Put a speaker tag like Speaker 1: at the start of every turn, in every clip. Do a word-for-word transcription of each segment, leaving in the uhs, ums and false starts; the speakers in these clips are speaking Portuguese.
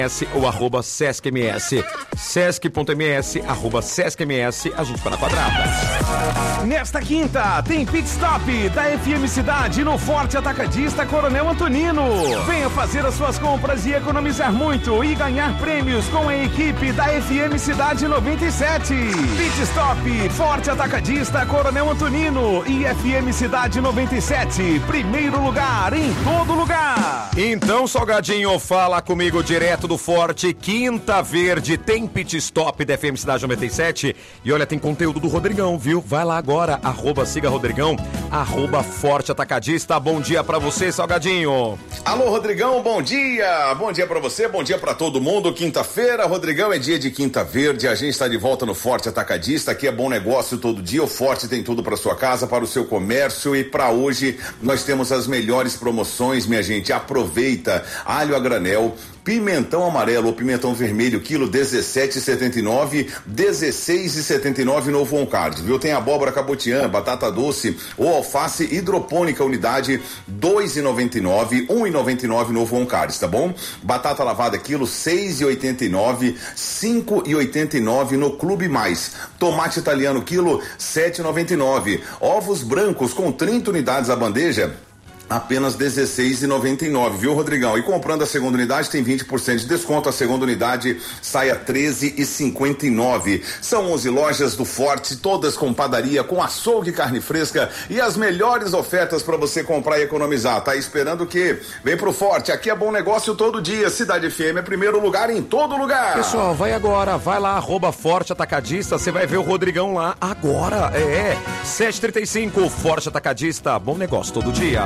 Speaker 1: ou arroba sescms, sesc.ms, arroba sescms, a gente para na quadrada.
Speaker 2: Nesta quinta, tem Pit Stop da F M Cidade no Forte Atacadista Coronel Antonino. Venha fazer as suas compras e economizar muito e ganhar prêmios com a equipe da F M Cidade noventa e sete. Pit Stop, Forte Atacadista Coronel Antonino e F M Cidade noventa e sete. Primeiro lugar em todo lugar.
Speaker 1: Então, Salgadinho, fala comigo direto do Forte, Quinta Verde, tem Pit Stop da F M Cidade noventa e sete. E olha, tem conteúdo do Rodrigão, viu? Vai lá agora, arroba siga Rodrigão, arroba Forte Atacadista. Bom dia pra você, Salgadinho.
Speaker 3: Alô, Rodrigão, bom dia. Bom dia pra você, bom dia pra todo mundo. Quinta-feira, Rodrigão, é dia de Quinta Verde. A gente está de volta no Forte Atacadista. Aqui é bom negócio todo dia. O Forte tem tudo pra sua casa, para o seu comércio. E pra hoje nós temos as melhores promoções, minha gente. Aproveita. Alho a granel, pimentão amarelo ou pimentão vermelho, quilo dezessete e setenta e nove, dezesseis e setenta e nove no Voncard, viu? Tem abóbora cabotiã, batata doce ou alface hidropônica unidade, dois e noventa e nove, um e noventa e nove no Voncard, tá bom? Batata lavada quilo, seis e oitenta e nove, cinco e oitenta e nove no Clube Mais. Tomate italiano quilo, sete e noventa e nove. Ovos brancos com trinta unidades a bandeja, apenas dezesseis e noventa e nove, viu, Rodrigão? E comprando a segunda unidade tem vinte por cento de desconto, a segunda unidade sai a treze e cinquenta e nove. São onze lojas do Forte, todas com padaria, com açougue e carne fresca e as melhores ofertas para você comprar e economizar. Tá esperando o quê? Vem pro Forte, aqui é bom negócio todo dia. Cidade F M é primeiro lugar em todo lugar.
Speaker 1: Pessoal, vai agora, vai lá, arroba Forte Atacadista, você vai ver o Rodrigão lá agora. É, sete e trinta e cinco, Forte Atacadista, bom negócio todo dia.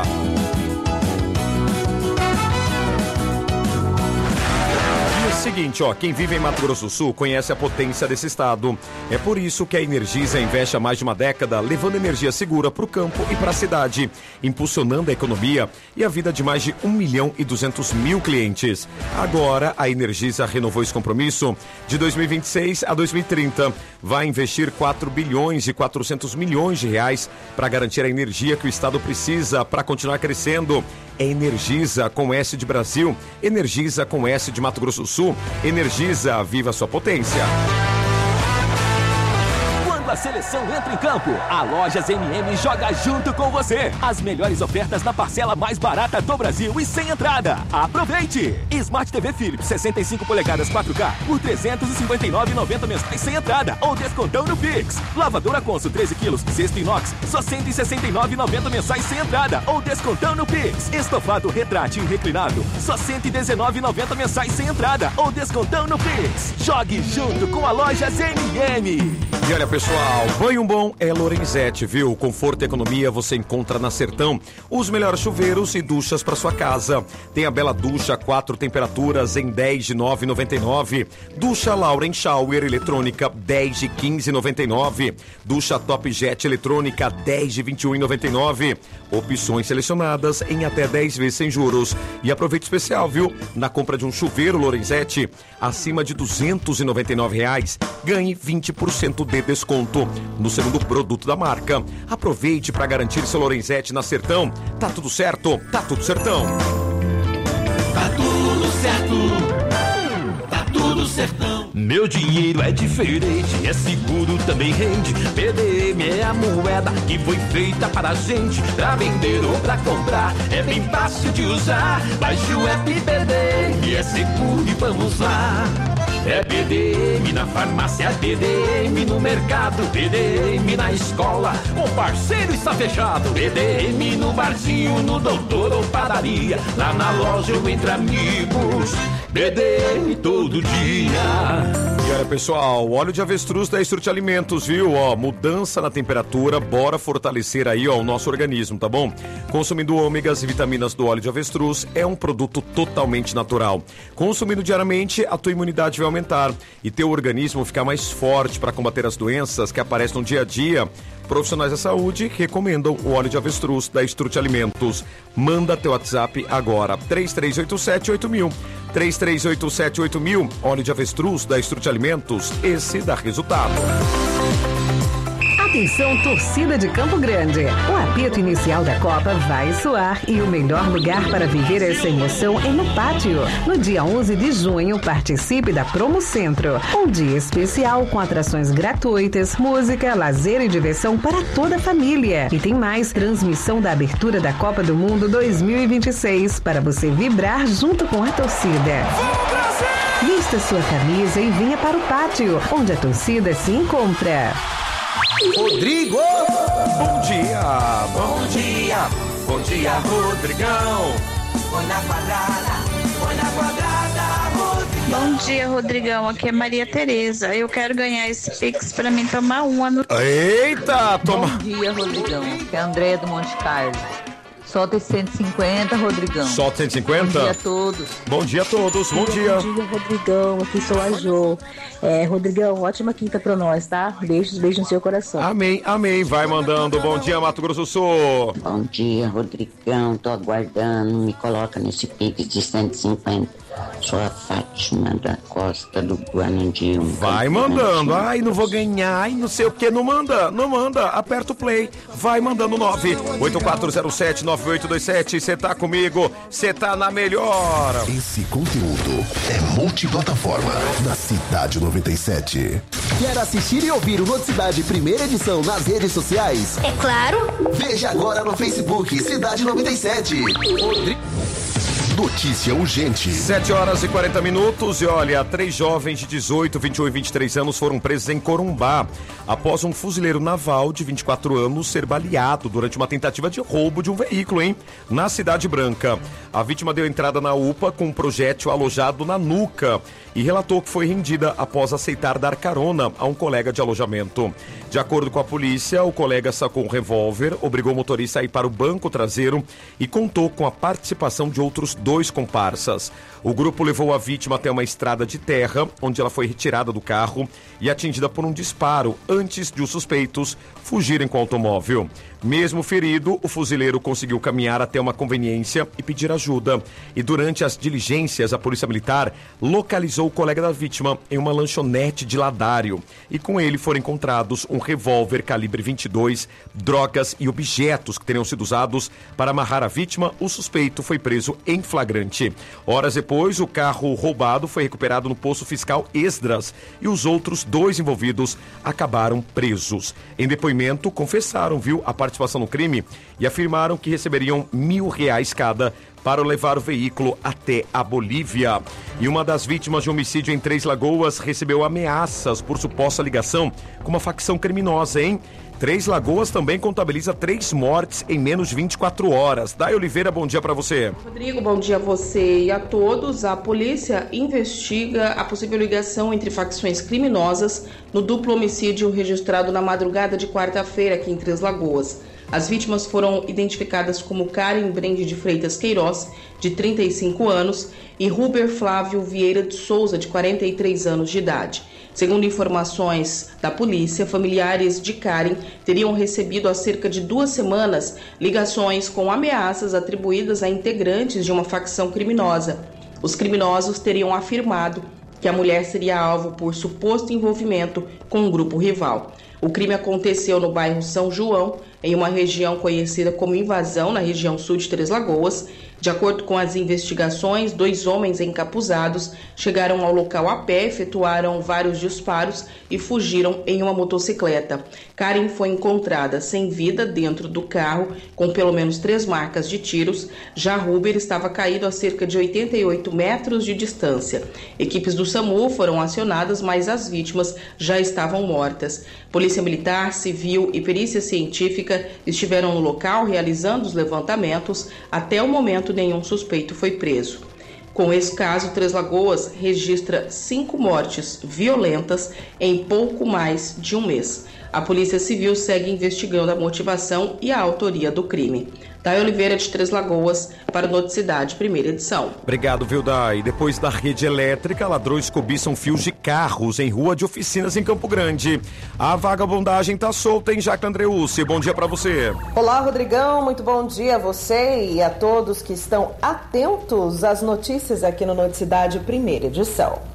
Speaker 1: Seguinte, ó, quem vive em Mato Grosso do Sul conhece a potência desse estado. É por isso que a Energisa investe há mais de uma década levando energia segura para o campo e para a cidade, impulsionando a economia e a vida de mais de um milhão e duzentos mil clientes. Agora, a Energisa renovou esse compromisso de dois mil e vinte e seis a dois mil e trinta. Vai investir quatro bilhões e quatrocentos milhões de reais para garantir a energia que o estado precisa para continuar crescendo. É Energisa com S de Brasil, Energisa com S de Mato Grosso do Sul. Energisa, viva sua potência.
Speaker 4: Quando a seleção entra em campo, a Lojas M M joga junto com você. As melhores ofertas na parcela mais barata do Brasil e sem entrada. Aproveite! Smart T V Philips sessenta e cinco polegadas quatro K por trezentos e cinquenta e nove reais e noventa centavos mensais sem entrada ou descontão no Pix. Lavadora Consul treze quilos, cesto inox, só cento e sessenta e nove reais e noventa centavos mensais sem entrada ou descontão no Pix. Estofado retrátil reclinado, só cento e dezenove reais e noventa centavos mensais sem entrada ou descontão no Pix. Jogue junto com a Lojas M M.
Speaker 1: E olha, pessoal, banho bom é Lorenzetti, viu? Conforto e economia você encontra na Sertão. Os melhores chuveiros e duchas para sua casa. Tem a bela ducha, quatro temperaturas em dez de nove e noventa e nove. Ducha Lauren Shower eletrônica, dez de quinze e noventa e nove. Ducha Top Jet eletrônica, dez de vinte e um e noventa e nove. Opções selecionadas em até dez vezes sem juros. E aproveite especial, viu? Na compra de um chuveiro Lorenzetti, acima de duzentos e noventa e nove reais, ganhe vinte por cento de desconto no segundo produto da marca. Aproveite para garantir seu Lorenzetti na Sertão. Tá tudo certo? Tá tudo certão.
Speaker 5: Tá tudo certo. Tá tudo certão.
Speaker 4: Meu dinheiro é diferente, é seguro, também rende. P D M é a moeda que foi feita para a gente, pra vender ou pra comprar. É bem fácil de usar. Baixe o app P D M, é seguro e vamos lá. É P D M na farmácia, P D M no mercado, P D M na escola, com parceiro está fechado. P D M no barzinho, no doutor ou padaria, lá na loja ou entre amigos. P D M todo dia.
Speaker 1: E olha, pessoal, óleo de avestruz da Estrute Alimentos, viu? Ó, mudança na temperatura, bora fortalecer aí, ó, o nosso organismo, tá bom? Consumindo ômegas e vitaminas do óleo de avestruz é um produto totalmente natural. Consumindo diariamente, a tua imunidade vai aumentar e teu organismo ficar mais forte para combater as doenças que aparecem no dia a dia. Profissionais da saúde recomendam o óleo de avestruz da Estrute Alimentos. Manda teu WhatsApp agora, três três oito sete oito mil. três três oito sete oito mil. Óleo de avestruz da Estrute Alimentos, esse dá resultado.
Speaker 6: Atenção, torcida de Campo Grande. O apito inicial da Copa vai soar e o melhor lugar para viver essa emoção é no pátio. No dia onze de junho, participe da Promo Centro. Um dia especial com atrações gratuitas, música, lazer e diversão para toda a família. E tem mais, transmissão da abertura da Copa do Mundo dois mil e vinte e seis para você vibrar junto com a torcida. Vista sua camisa e venha para o pátio, onde a torcida se encontra.
Speaker 1: Rodrigo! Bom dia!
Speaker 5: Bom dia, bom dia, Rodrigão. Põe na quadrada, põe na quadrada, Rodrigão.
Speaker 7: Bom dia, Rodrigão. Aqui é Maria Tereza. Eu quero ganhar esse Pix pra mim tomar uma no...
Speaker 1: Eita, toma!
Speaker 8: Bom dia, Rodrigão. Aqui é a Andréia do Monte Carlo. Solta esse cento e cinquenta, Rodrigão.
Speaker 1: Solta cento e cinquenta?
Speaker 8: Bom dia a todos.
Speaker 1: Bom dia a todos, bom dia.
Speaker 9: Bom dia, Rodrigão. Aqui sou a Jo. É, Rodrigão, ótima quinta pra nós, tá? Beijos, beijos no seu coração.
Speaker 1: Amém, amém. Vai mandando. Bom dia, Mato Grosso do Sul.
Speaker 10: Bom dia, Rodrigão. Tô aguardando. Me coloca nesse Pix de cento e cinquenta. Sou a Fátima da Costa do Guanandi.
Speaker 1: Vai mandando. Ai, não vou ganhar. Ai, não sei o que. Não manda, não manda. Aperta o play. Vai mandando nove oito quatro zero sete nove oito dois sete. Você tá comigo. Você tá na melhor.
Speaker 11: Esse conteúdo é multiplataforma na Cidade noventa e sete.
Speaker 12: Quer assistir e ouvir o Noticidade primeira edição nas redes sociais?
Speaker 13: É claro.
Speaker 12: Veja agora no Facebook Cidade noventa e sete.
Speaker 1: Rodrigo.
Speaker 11: Notícia urgente.
Speaker 1: sete horas e quarenta minutos e olha, três jovens de dezoito, vinte e um e vinte e três anos foram presos em Corumbá após um fuzileiro naval de vinte e quatro anos ser baleado durante uma tentativa de roubo de um veículo, hein? Na Cidade Branca. A vítima deu entrada na U P A com um projétil alojado na nuca e relatou que foi rendida após aceitar dar carona a um colega de alojamento. De acordo com a polícia, o colega sacou um revólver, obrigou o motorista a ir para o banco traseiro e contou com a participação de outros dois comparsas. O grupo levou a vítima até uma estrada de terra, onde ela foi retirada do carro e atingida por um disparo antes de os suspeitos fugirem com o automóvel. Mesmo ferido, o fuzileiro conseguiu caminhar até uma conveniência e pedir ajuda. E durante as diligências, a Polícia Militar localizou o colega da vítima em uma lanchonete de Ladário. E com ele foram encontrados um revólver calibre vinte e dois, drogas e objetos que teriam sido usados para amarrar a vítima. O suspeito foi preso em flagrante. Horas depois, o carro roubado foi recuperado no posto fiscal Esdras e os outros dois envolvidos acabaram presos. Em depoimento, confessaram, viu, a participação no crime e afirmaram que receberiam mil reais cada para levar o veículo até a Bolívia. E uma das vítimas de homicídio em Três Lagoas recebeu ameaças por suposta ligação com uma facção criminosa, hein? Três Lagoas também contabiliza três mortes em menos de vinte e quatro horas. Day Oliveira, bom dia para você.
Speaker 14: Rodrigo, bom dia a você e a todos. A polícia investiga a possível ligação entre facções criminosas no duplo homicídio registrado na madrugada de quarta-feira aqui em Três Lagoas. As vítimas foram identificadas como Karen Brende de Freitas Queiroz, de trinta e cinco anos, e Ruber Flávio Vieira de Souza, de quarenta e três anos de idade. Segundo informações da polícia, familiares de Karen teriam recebido há cerca de duas semanas ligações com ameaças atribuídas a integrantes de uma facção criminosa. Os criminosos teriam afirmado que a mulher seria alvo por suposto envolvimento com um grupo rival. O crime aconteceu no bairro São João, em uma região conhecida como Invasão, na região sul de Três Lagoas. De acordo com as investigações, dois homens encapuzados chegaram ao local a pé, efetuaram vários disparos e fugiram em uma motocicleta. Karen foi encontrada sem vida dentro do carro, com pelo menos três marcas de tiros. Já Ruber estava caído a cerca de oitenta e oito metros de distância. Equipes do SAMU foram acionadas, mas as vítimas já estavam mortas. Polícia Militar, Civil e Perícia Científica estiveram no local realizando os levantamentos. Até o momento, nenhum suspeito foi preso. Com esse caso, Três Lagoas registra cinco mortes violentas em pouco mais de um mês. A Polícia Civil segue investigando a motivação e a autoria do crime. Day Oliveira, de Três Lagoas, para o Noticidade, primeira edição.
Speaker 1: Obrigado, viu, Day? Depois da rede elétrica, ladrões cobiçam fios de carros em rua de oficinas em Campo Grande. A vagabundagem tá solta, hein, Jaque Andreucci? Bom dia para você.
Speaker 15: Olá, Rodrigão. Muito bom dia a você e a todos que estão atentos às notícias aqui no Noticidade, primeira edição.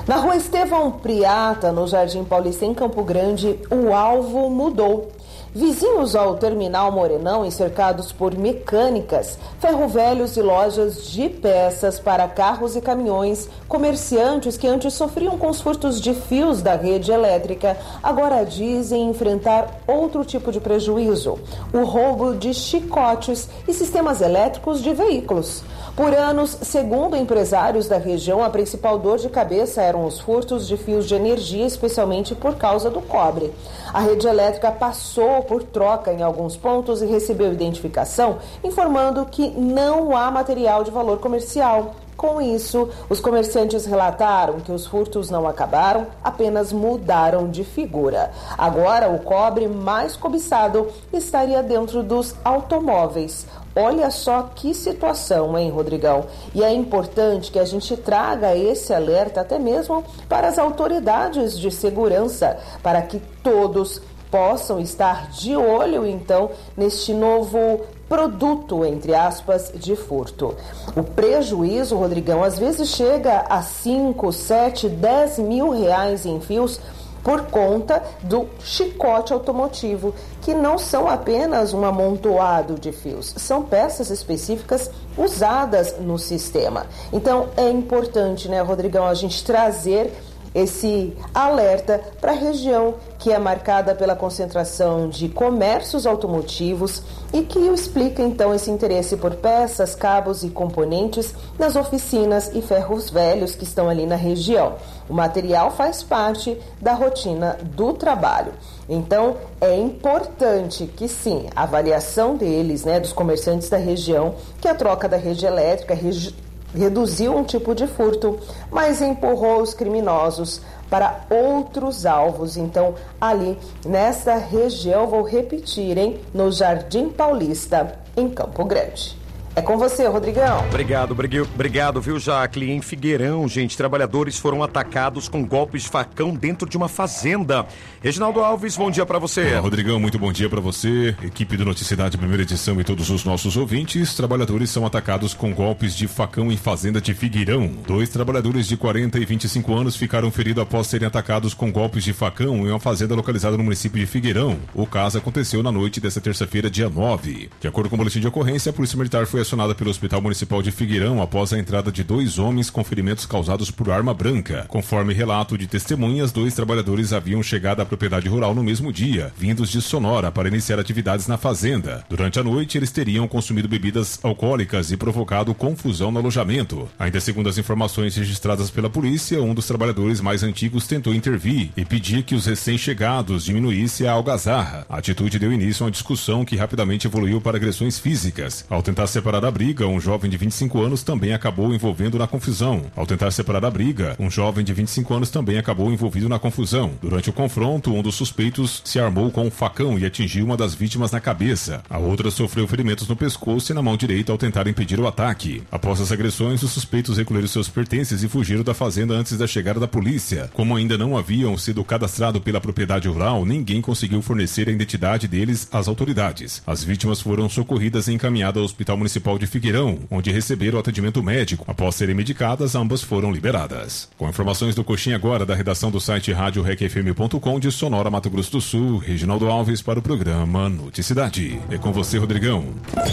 Speaker 15: Na rua Estevão Priata, no Jardim Paulista, em Campo Grande, o alvo mudou. Vizinhos ao Terminal Morenão e cercados por mecânicas, ferro-velhos e lojas de peças para carros e caminhões, comerciantes que antes sofriam com os furtos de fios da rede elétrica, agora dizem enfrentar outro tipo de prejuízo: o roubo de chicotes e sistemas elétricos de veículos. Por anos, segundo empresários da região, a principal dor de cabeça eram os furtos de fios de energia, especialmente por causa do cobre. A rede elétrica passou por troca em alguns pontos e recebeu identificação, informando que não há material de valor comercial. Com isso, os comerciantes relataram que os furtos não acabaram, apenas mudaram de figura. Agora, o cobre mais cobiçado estaria dentro dos automóveis. Olha só que situação, hein, Rodrigão? E é importante que a gente traga esse alerta até mesmo para as autoridades de segurança, para que todos possam estar de olho, então, neste novo produto, entre aspas, de furto. O prejuízo, Rodrigão, às vezes chega a cinco, sete, dez mil reais em fios por conta do chicote automotivo, que não são apenas um amontoado de fios, são peças específicas usadas no sistema. Então é importante, né, Rodrigão, a gente trazer esse alerta para a região que é marcada pela concentração de comércios automotivos e que explica então esse interesse por peças, cabos e componentes nas oficinas e ferros velhos que estão ali na região. O material faz parte da rotina do trabalho. Então, é importante que sim, a avaliação deles, né, dos comerciantes da região, que a troca da rede elétrica regi- reduziu um tipo de furto, mas empurrou os criminosos para outros alvos. Então, ali nessa região, vou repetir, hein, no Jardim Paulista, em Campo Grande. É com você, Rodrigão.
Speaker 1: Obrigado, obrigado, viu, Jacle? Em Figueirão, gente, trabalhadores foram atacados com golpes de facão dentro de uma fazenda. Reginaldo Alves, bom dia pra você.
Speaker 13: Olá, Rodrigão, muito bom dia pra você. Equipe do Noticiedade, primeira edição e todos os nossos ouvintes. Trabalhadores são atacados com golpes de facão em fazenda de Figueirão. Dois trabalhadores de quarenta e vinte e cinco anos ficaram feridos após serem atacados com golpes de facão em uma fazenda localizada no município de Figueirão. O caso aconteceu na noite desta terça-feira, dia nove. De acordo com o boletim de ocorrência, a Polícia Militar foi acionada pelo Hospital Municipal de Figueirão após a entrada de dois homens com ferimentos causados por arma branca. Conforme relato de testemunhas, dois trabalhadores haviam chegado à propriedade rural no mesmo dia, vindos de Sonora para iniciar atividades na fazenda. Durante a noite, eles teriam consumido bebidas alcoólicas e provocado confusão no alojamento. Ainda segundo as informações registradas pela polícia, um dos trabalhadores mais antigos tentou intervir e pedir que os recém-chegados diminuíssem a algazarra. A atitude deu início a uma discussão que rapidamente evoluiu para agressões físicas. Ao tentar separar a briga, um jovem de vinte e cinco anos também acabou envolvendo na confusão. Ao tentar separar a briga, um jovem de vinte e cinco anos também acabou envolvido na confusão. Durante o confronto, um dos suspeitos se armou com um facão e atingiu uma das vítimas na cabeça. A outra sofreu ferimentos no pescoço e na mão direita ao tentar impedir o ataque. Após as agressões, os suspeitos recolheram seus pertences e fugiram da fazenda antes da chegada da polícia. Como ainda não haviam sido cadastrados pela propriedade rural, ninguém conseguiu fornecer a identidade deles às autoridades. As vítimas foram socorridas e encaminhadas ao Hospital Municipal de Figueirão, onde receberam atendimento médico. Após serem medicadas, ambas foram liberadas. Com informações do Coxinha agora, da redação do site rádio rec f m ponto com de Sonora, Mato Grosso do Sul, Reginaldo Alves para o programa Noticiedade. É com você, Rodrigão.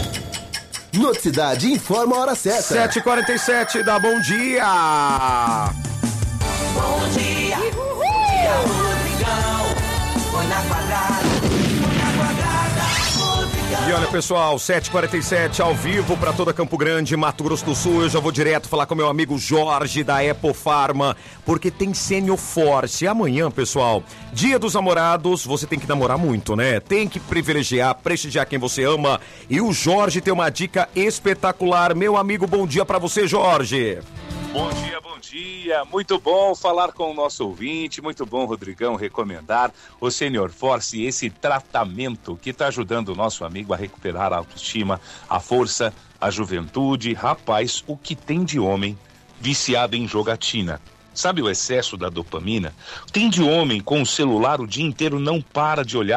Speaker 12: Noticiedade informa a hora certa.
Speaker 1: sete e quarenta e sete, dá bom dia!
Speaker 5: Bom dia, bom dia, Rodrigão. Põe na quadrada, põe na quadrada, Rodrigão.
Speaker 1: E olha, pessoal, sete e quarenta e sete ao vivo para toda Campo Grande, Mato Grosso do Sul. Eu já vou direto falar com meu amigo Jorge da Apple Pharma, porque tem Senior Force. Amanhã, pessoal, Dia dos Namorados, você tem que namorar muito, né? Tem que privilegiar, prestigiar quem você ama. E o Jorge tem uma dica espetacular. Meu amigo, bom dia para você, Jorge.
Speaker 16: Bom dia, bom dia. Muito bom falar com o nosso ouvinte. Muito bom, Rodrigão, recomendar o Senior Force, esse tratamento que está ajudando o nosso amigo a recuperar a autoestima, a força, a juventude. Rapaz, o que tem de homem viciado em jogatina? Sabe o excesso da dopamina? Tem de homem com o celular o dia inteiro, não para de olhar,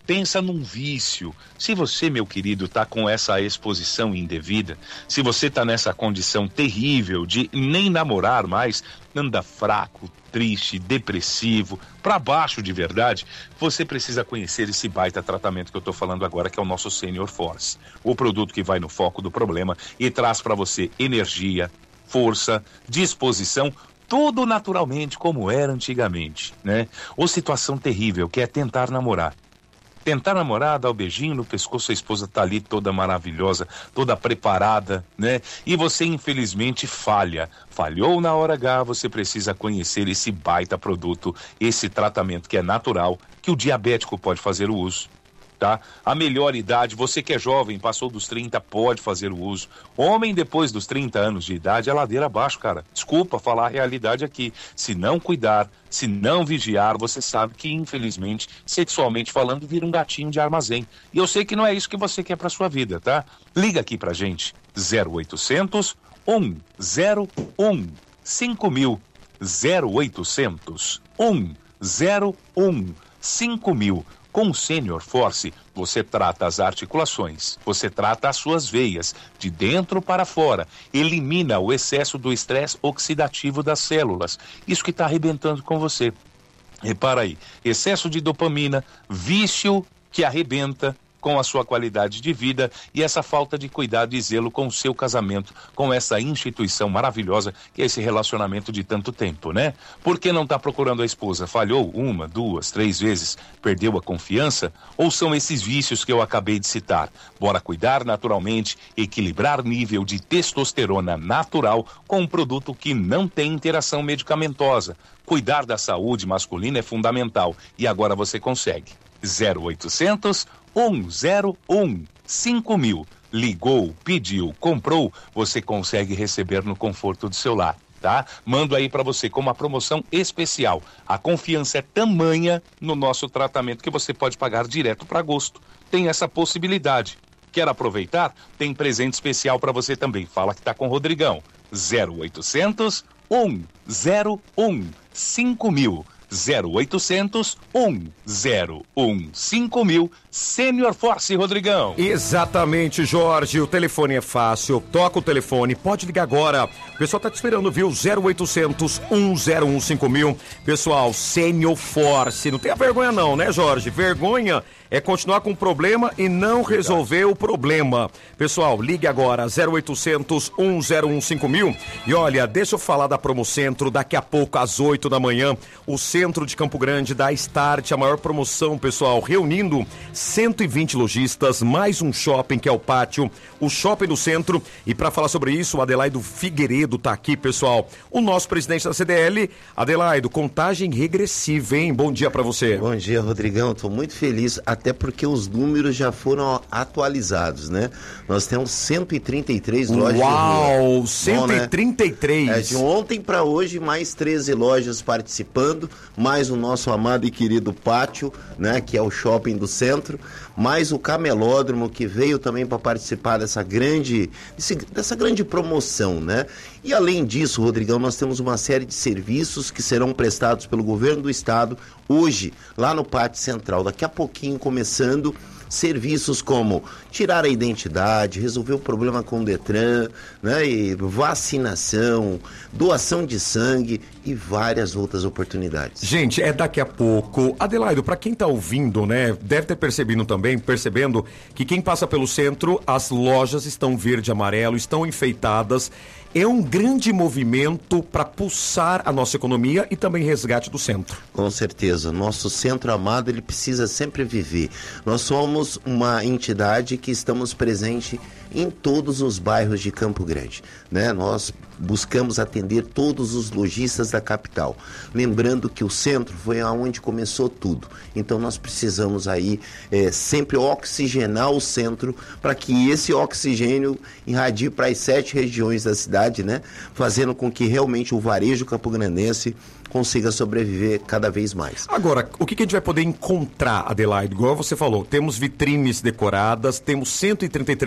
Speaker 16: Pensa num vício. Se você, meu querido, está com essa exposição indevida, se você está nessa condição terrível de nem namorar mais, anda fraco, triste, depressivo, para baixo de verdade, você precisa conhecer esse baita tratamento que eu estou falando agora, que é o nosso Senior Force. O produto que vai no foco do problema e traz para você energia, força, disposição, tudo naturalmente como era antigamente, né? Ou situação terrível, que é tentar namorar. Tentar namorar, dar o beijinho no pescoço, a esposa tá ali toda maravilhosa, toda preparada, né? E você infelizmente falha. Falhou na hora H, você precisa conhecer esse baita produto, esse tratamento que é natural, que o diabético pode fazer o uso. Tá? A melhor idade, você que é jovem, passou dos trinta, pode fazer o uso. Homem depois dos trinta anos de idade é ladeira abaixo, cara. Desculpa falar a realidade aqui. Se não cuidar, se não vigiar, você sabe que, infelizmente, sexualmente falando, vira um gatinho de armazém. E eu sei que não é isso que você quer pra sua vida, tá? Liga aqui pra gente, zero oitocentos, um zero um, cinco mil, zero oitocentos, um zero um, cinco mil. Com o Senior Force, você trata as articulações, você trata as suas veias, de dentro para fora, elimina o excesso do estresse oxidativo das células, isso que está arrebentando com você. Repara aí, excesso de dopamina, vício que arrebenta com a sua qualidade de vida e essa falta de cuidado e zelo com o seu casamento, com essa instituição maravilhosa que é esse relacionamento de tanto tempo, né? Por que não está procurando a esposa? Falhou uma, duas, três vezes? Perdeu a confiança? Ou são esses vícios que eu acabei de citar? Bora cuidar naturalmente, equilibrar nível de testosterona natural com um produto que não tem interação medicamentosa. Cuidar da saúde masculina é fundamental e agora você consegue. zero oitocentos, um zero um, cinco mil. Ligou, pediu, comprou, você consegue receber no conforto do seu lar, tá? Mando aí para você com uma promoção especial. A confiança é tamanha no nosso tratamento que você pode pagar direto para agosto. Tem essa possibilidade. Quer aproveitar? Tem presente especial para você também. Fala que tá com o Rodrigão. zero oitocentos, um zero um, cinco mil. zero oitocentos, um zero um, cinco mil, Senior Force, Rodrigão.
Speaker 1: Exatamente, Jorge, o telefone é fácil, toca o telefone, pode ligar agora, o pessoal tá te esperando, viu? zero oitocentos, um zero um, cinco mil, pessoal, Senior Force, não tenha vergonha não, né, Jorge? Vergonha é continuar com o problema e não resolver o problema. Pessoal, ligue agora, zero oitocentos, um zero um, cinco mil. E olha, deixa eu falar da Promocentro, daqui a pouco às oito da manhã, o centro de Campo Grande dá start, a maior promoção, pessoal, reunindo cento e vinte lojistas, mais um shopping que é o Pátio, o shopping do centro. E para falar sobre isso, o Adelaido Figueiredo tá aqui, pessoal. O nosso presidente da C D L, Adelaido, contagem regressiva, hein? Bom dia para você.
Speaker 17: Bom dia, Rodrigão, tô muito feliz, até porque os números já foram atualizados, né? Nós temos cento e trinta e três lojas.
Speaker 1: Uau, cento e trinta e três.
Speaker 17: Bom, né? É, de ontem para hoje, mais treze lojas participando, mais o nosso amado e querido Pátio, né? Que é o shopping do centro, mais o Camelódromo, que veio também para participar dessa grande, desse, dessa grande promoção, né? E além disso, Rodrigão, nós temos uma série de serviços que serão prestados pelo governo do estado hoje, lá no Pátio Central. Daqui a pouquinho começando serviços como tirar a identidade, resolver o problema com o Detran, né, e vacinação, doação de sangue e várias outras oportunidades.
Speaker 1: Gente, é daqui a pouco. Adelaido, para quem tá ouvindo, né, deve ter percebido também, percebendo que quem passa pelo centro, as lojas estão verde e amarelo, estão enfeitadas. É um grande movimento para pulsar a nossa economia e também resgate do centro.
Speaker 17: Com certeza. Nosso centro amado, ele precisa sempre viver. Nós somos uma entidade que estamos presente em todos os bairros de Campo Grande, né? Nós buscamos atender todos os lojistas da capital. Lembrando que o centro foi aonde começou tudo. Então nós precisamos aí é, sempre oxigenar o centro para que esse oxigênio irradie para as sete regiões da cidade, né? Fazendo com que realmente o varejo campograndense consiga sobreviver cada vez mais.
Speaker 1: Agora, o que, que a gente vai poder encontrar, Adelaido? Igual você falou, temos vitrines decoradas, temos cento e trinta e três lojas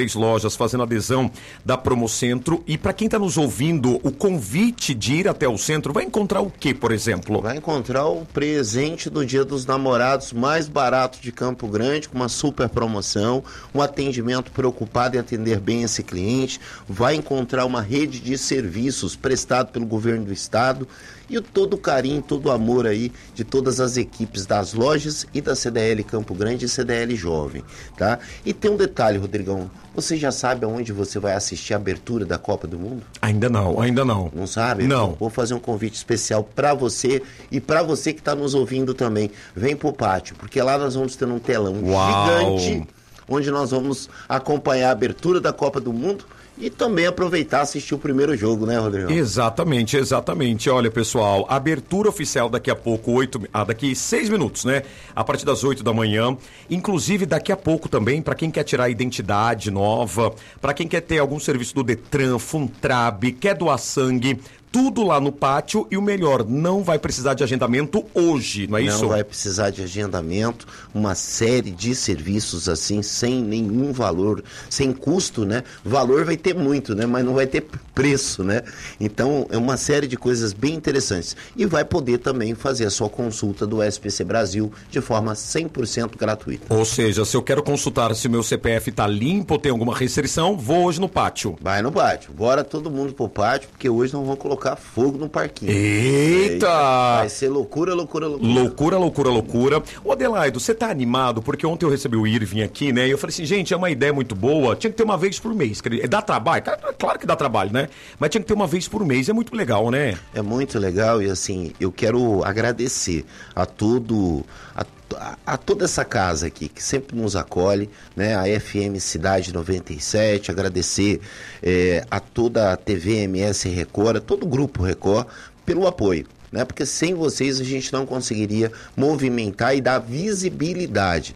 Speaker 1: lojas fazendo adesão da Promocentro. E para quem está nos ouvindo, o convite de ir até o centro vai encontrar o que, por exemplo?
Speaker 17: Vai encontrar o presente do Dia dos Namorados mais barato de Campo Grande, com uma super promoção, um atendimento preocupado em atender bem esse cliente. Vai encontrar uma rede de serviços prestado pelo governo do estado e todo o carinho, todo o amor aí de todas as equipes das lojas e da C D L Campo Grande e C D L Jovem, tá? E tem um detalhe, Rodrigão, você já sabe aonde você vai assistir a abertura da Copa do Mundo?
Speaker 1: Ainda não, ainda não.
Speaker 17: Não sabe?
Speaker 1: Não.
Speaker 17: Vou fazer um convite especial para você e para você que está nos ouvindo também. Vem pro pátio, porque lá nós vamos ter um telão
Speaker 1: Uau.
Speaker 17: gigante, onde nós vamos acompanhar a abertura da Copa do Mundo e também aproveitar assistir o primeiro jogo, né, Rodrigo?
Speaker 1: Exatamente, exatamente. Olha, pessoal, abertura oficial daqui a pouco, oito, ah, daqui seis minutos, né? A partir das oito da manhã. Inclusive, daqui a pouco também, para quem quer tirar a identidade nova, para quem quer ter algum serviço do Detran, Funtrab, quer doar sangue, tudo lá no pátio e o melhor, não vai precisar de agendamento hoje, não é isso?
Speaker 17: Não vai precisar de agendamento, uma série de serviços assim, sem nenhum valor, sem custo, né? Valor vai ter muito, né? Mas não vai ter preço, né? Então, é uma série de coisas bem interessantes. E vai poder também fazer a sua consulta do S P C Brasil de forma cem por cento gratuita.
Speaker 1: Ou seja, se eu quero consultar se o meu C P F tá limpo ou tem alguma restrição, vou hoje no pátio.
Speaker 17: Vai no pátio. Bora todo mundo pro pátio, porque hoje nós vamos colocar fogo no parquinho.
Speaker 1: Eita!
Speaker 17: Vai ser loucura, loucura, loucura.
Speaker 1: Loucura, loucura, loucura. Ô Adelaido, você tá animado? Porque ontem eu recebi o Irving aqui, né? E eu falei assim, gente, é uma ideia muito boa. Tinha que ter uma vez por mês. Dá trabalho? Claro que dá trabalho, né? Mas tinha que ter uma vez por mês. É muito legal, né?
Speaker 17: É muito legal e assim, eu quero agradecer a todo... A A, a toda essa casa aqui que sempre nos acolhe, né? A F M Cidade noventa e sete, agradecer é, a toda a T V M S Record, a todo o Grupo Record pelo apoio, né? Porque sem vocês a gente não conseguiria movimentar e dar visibilidade.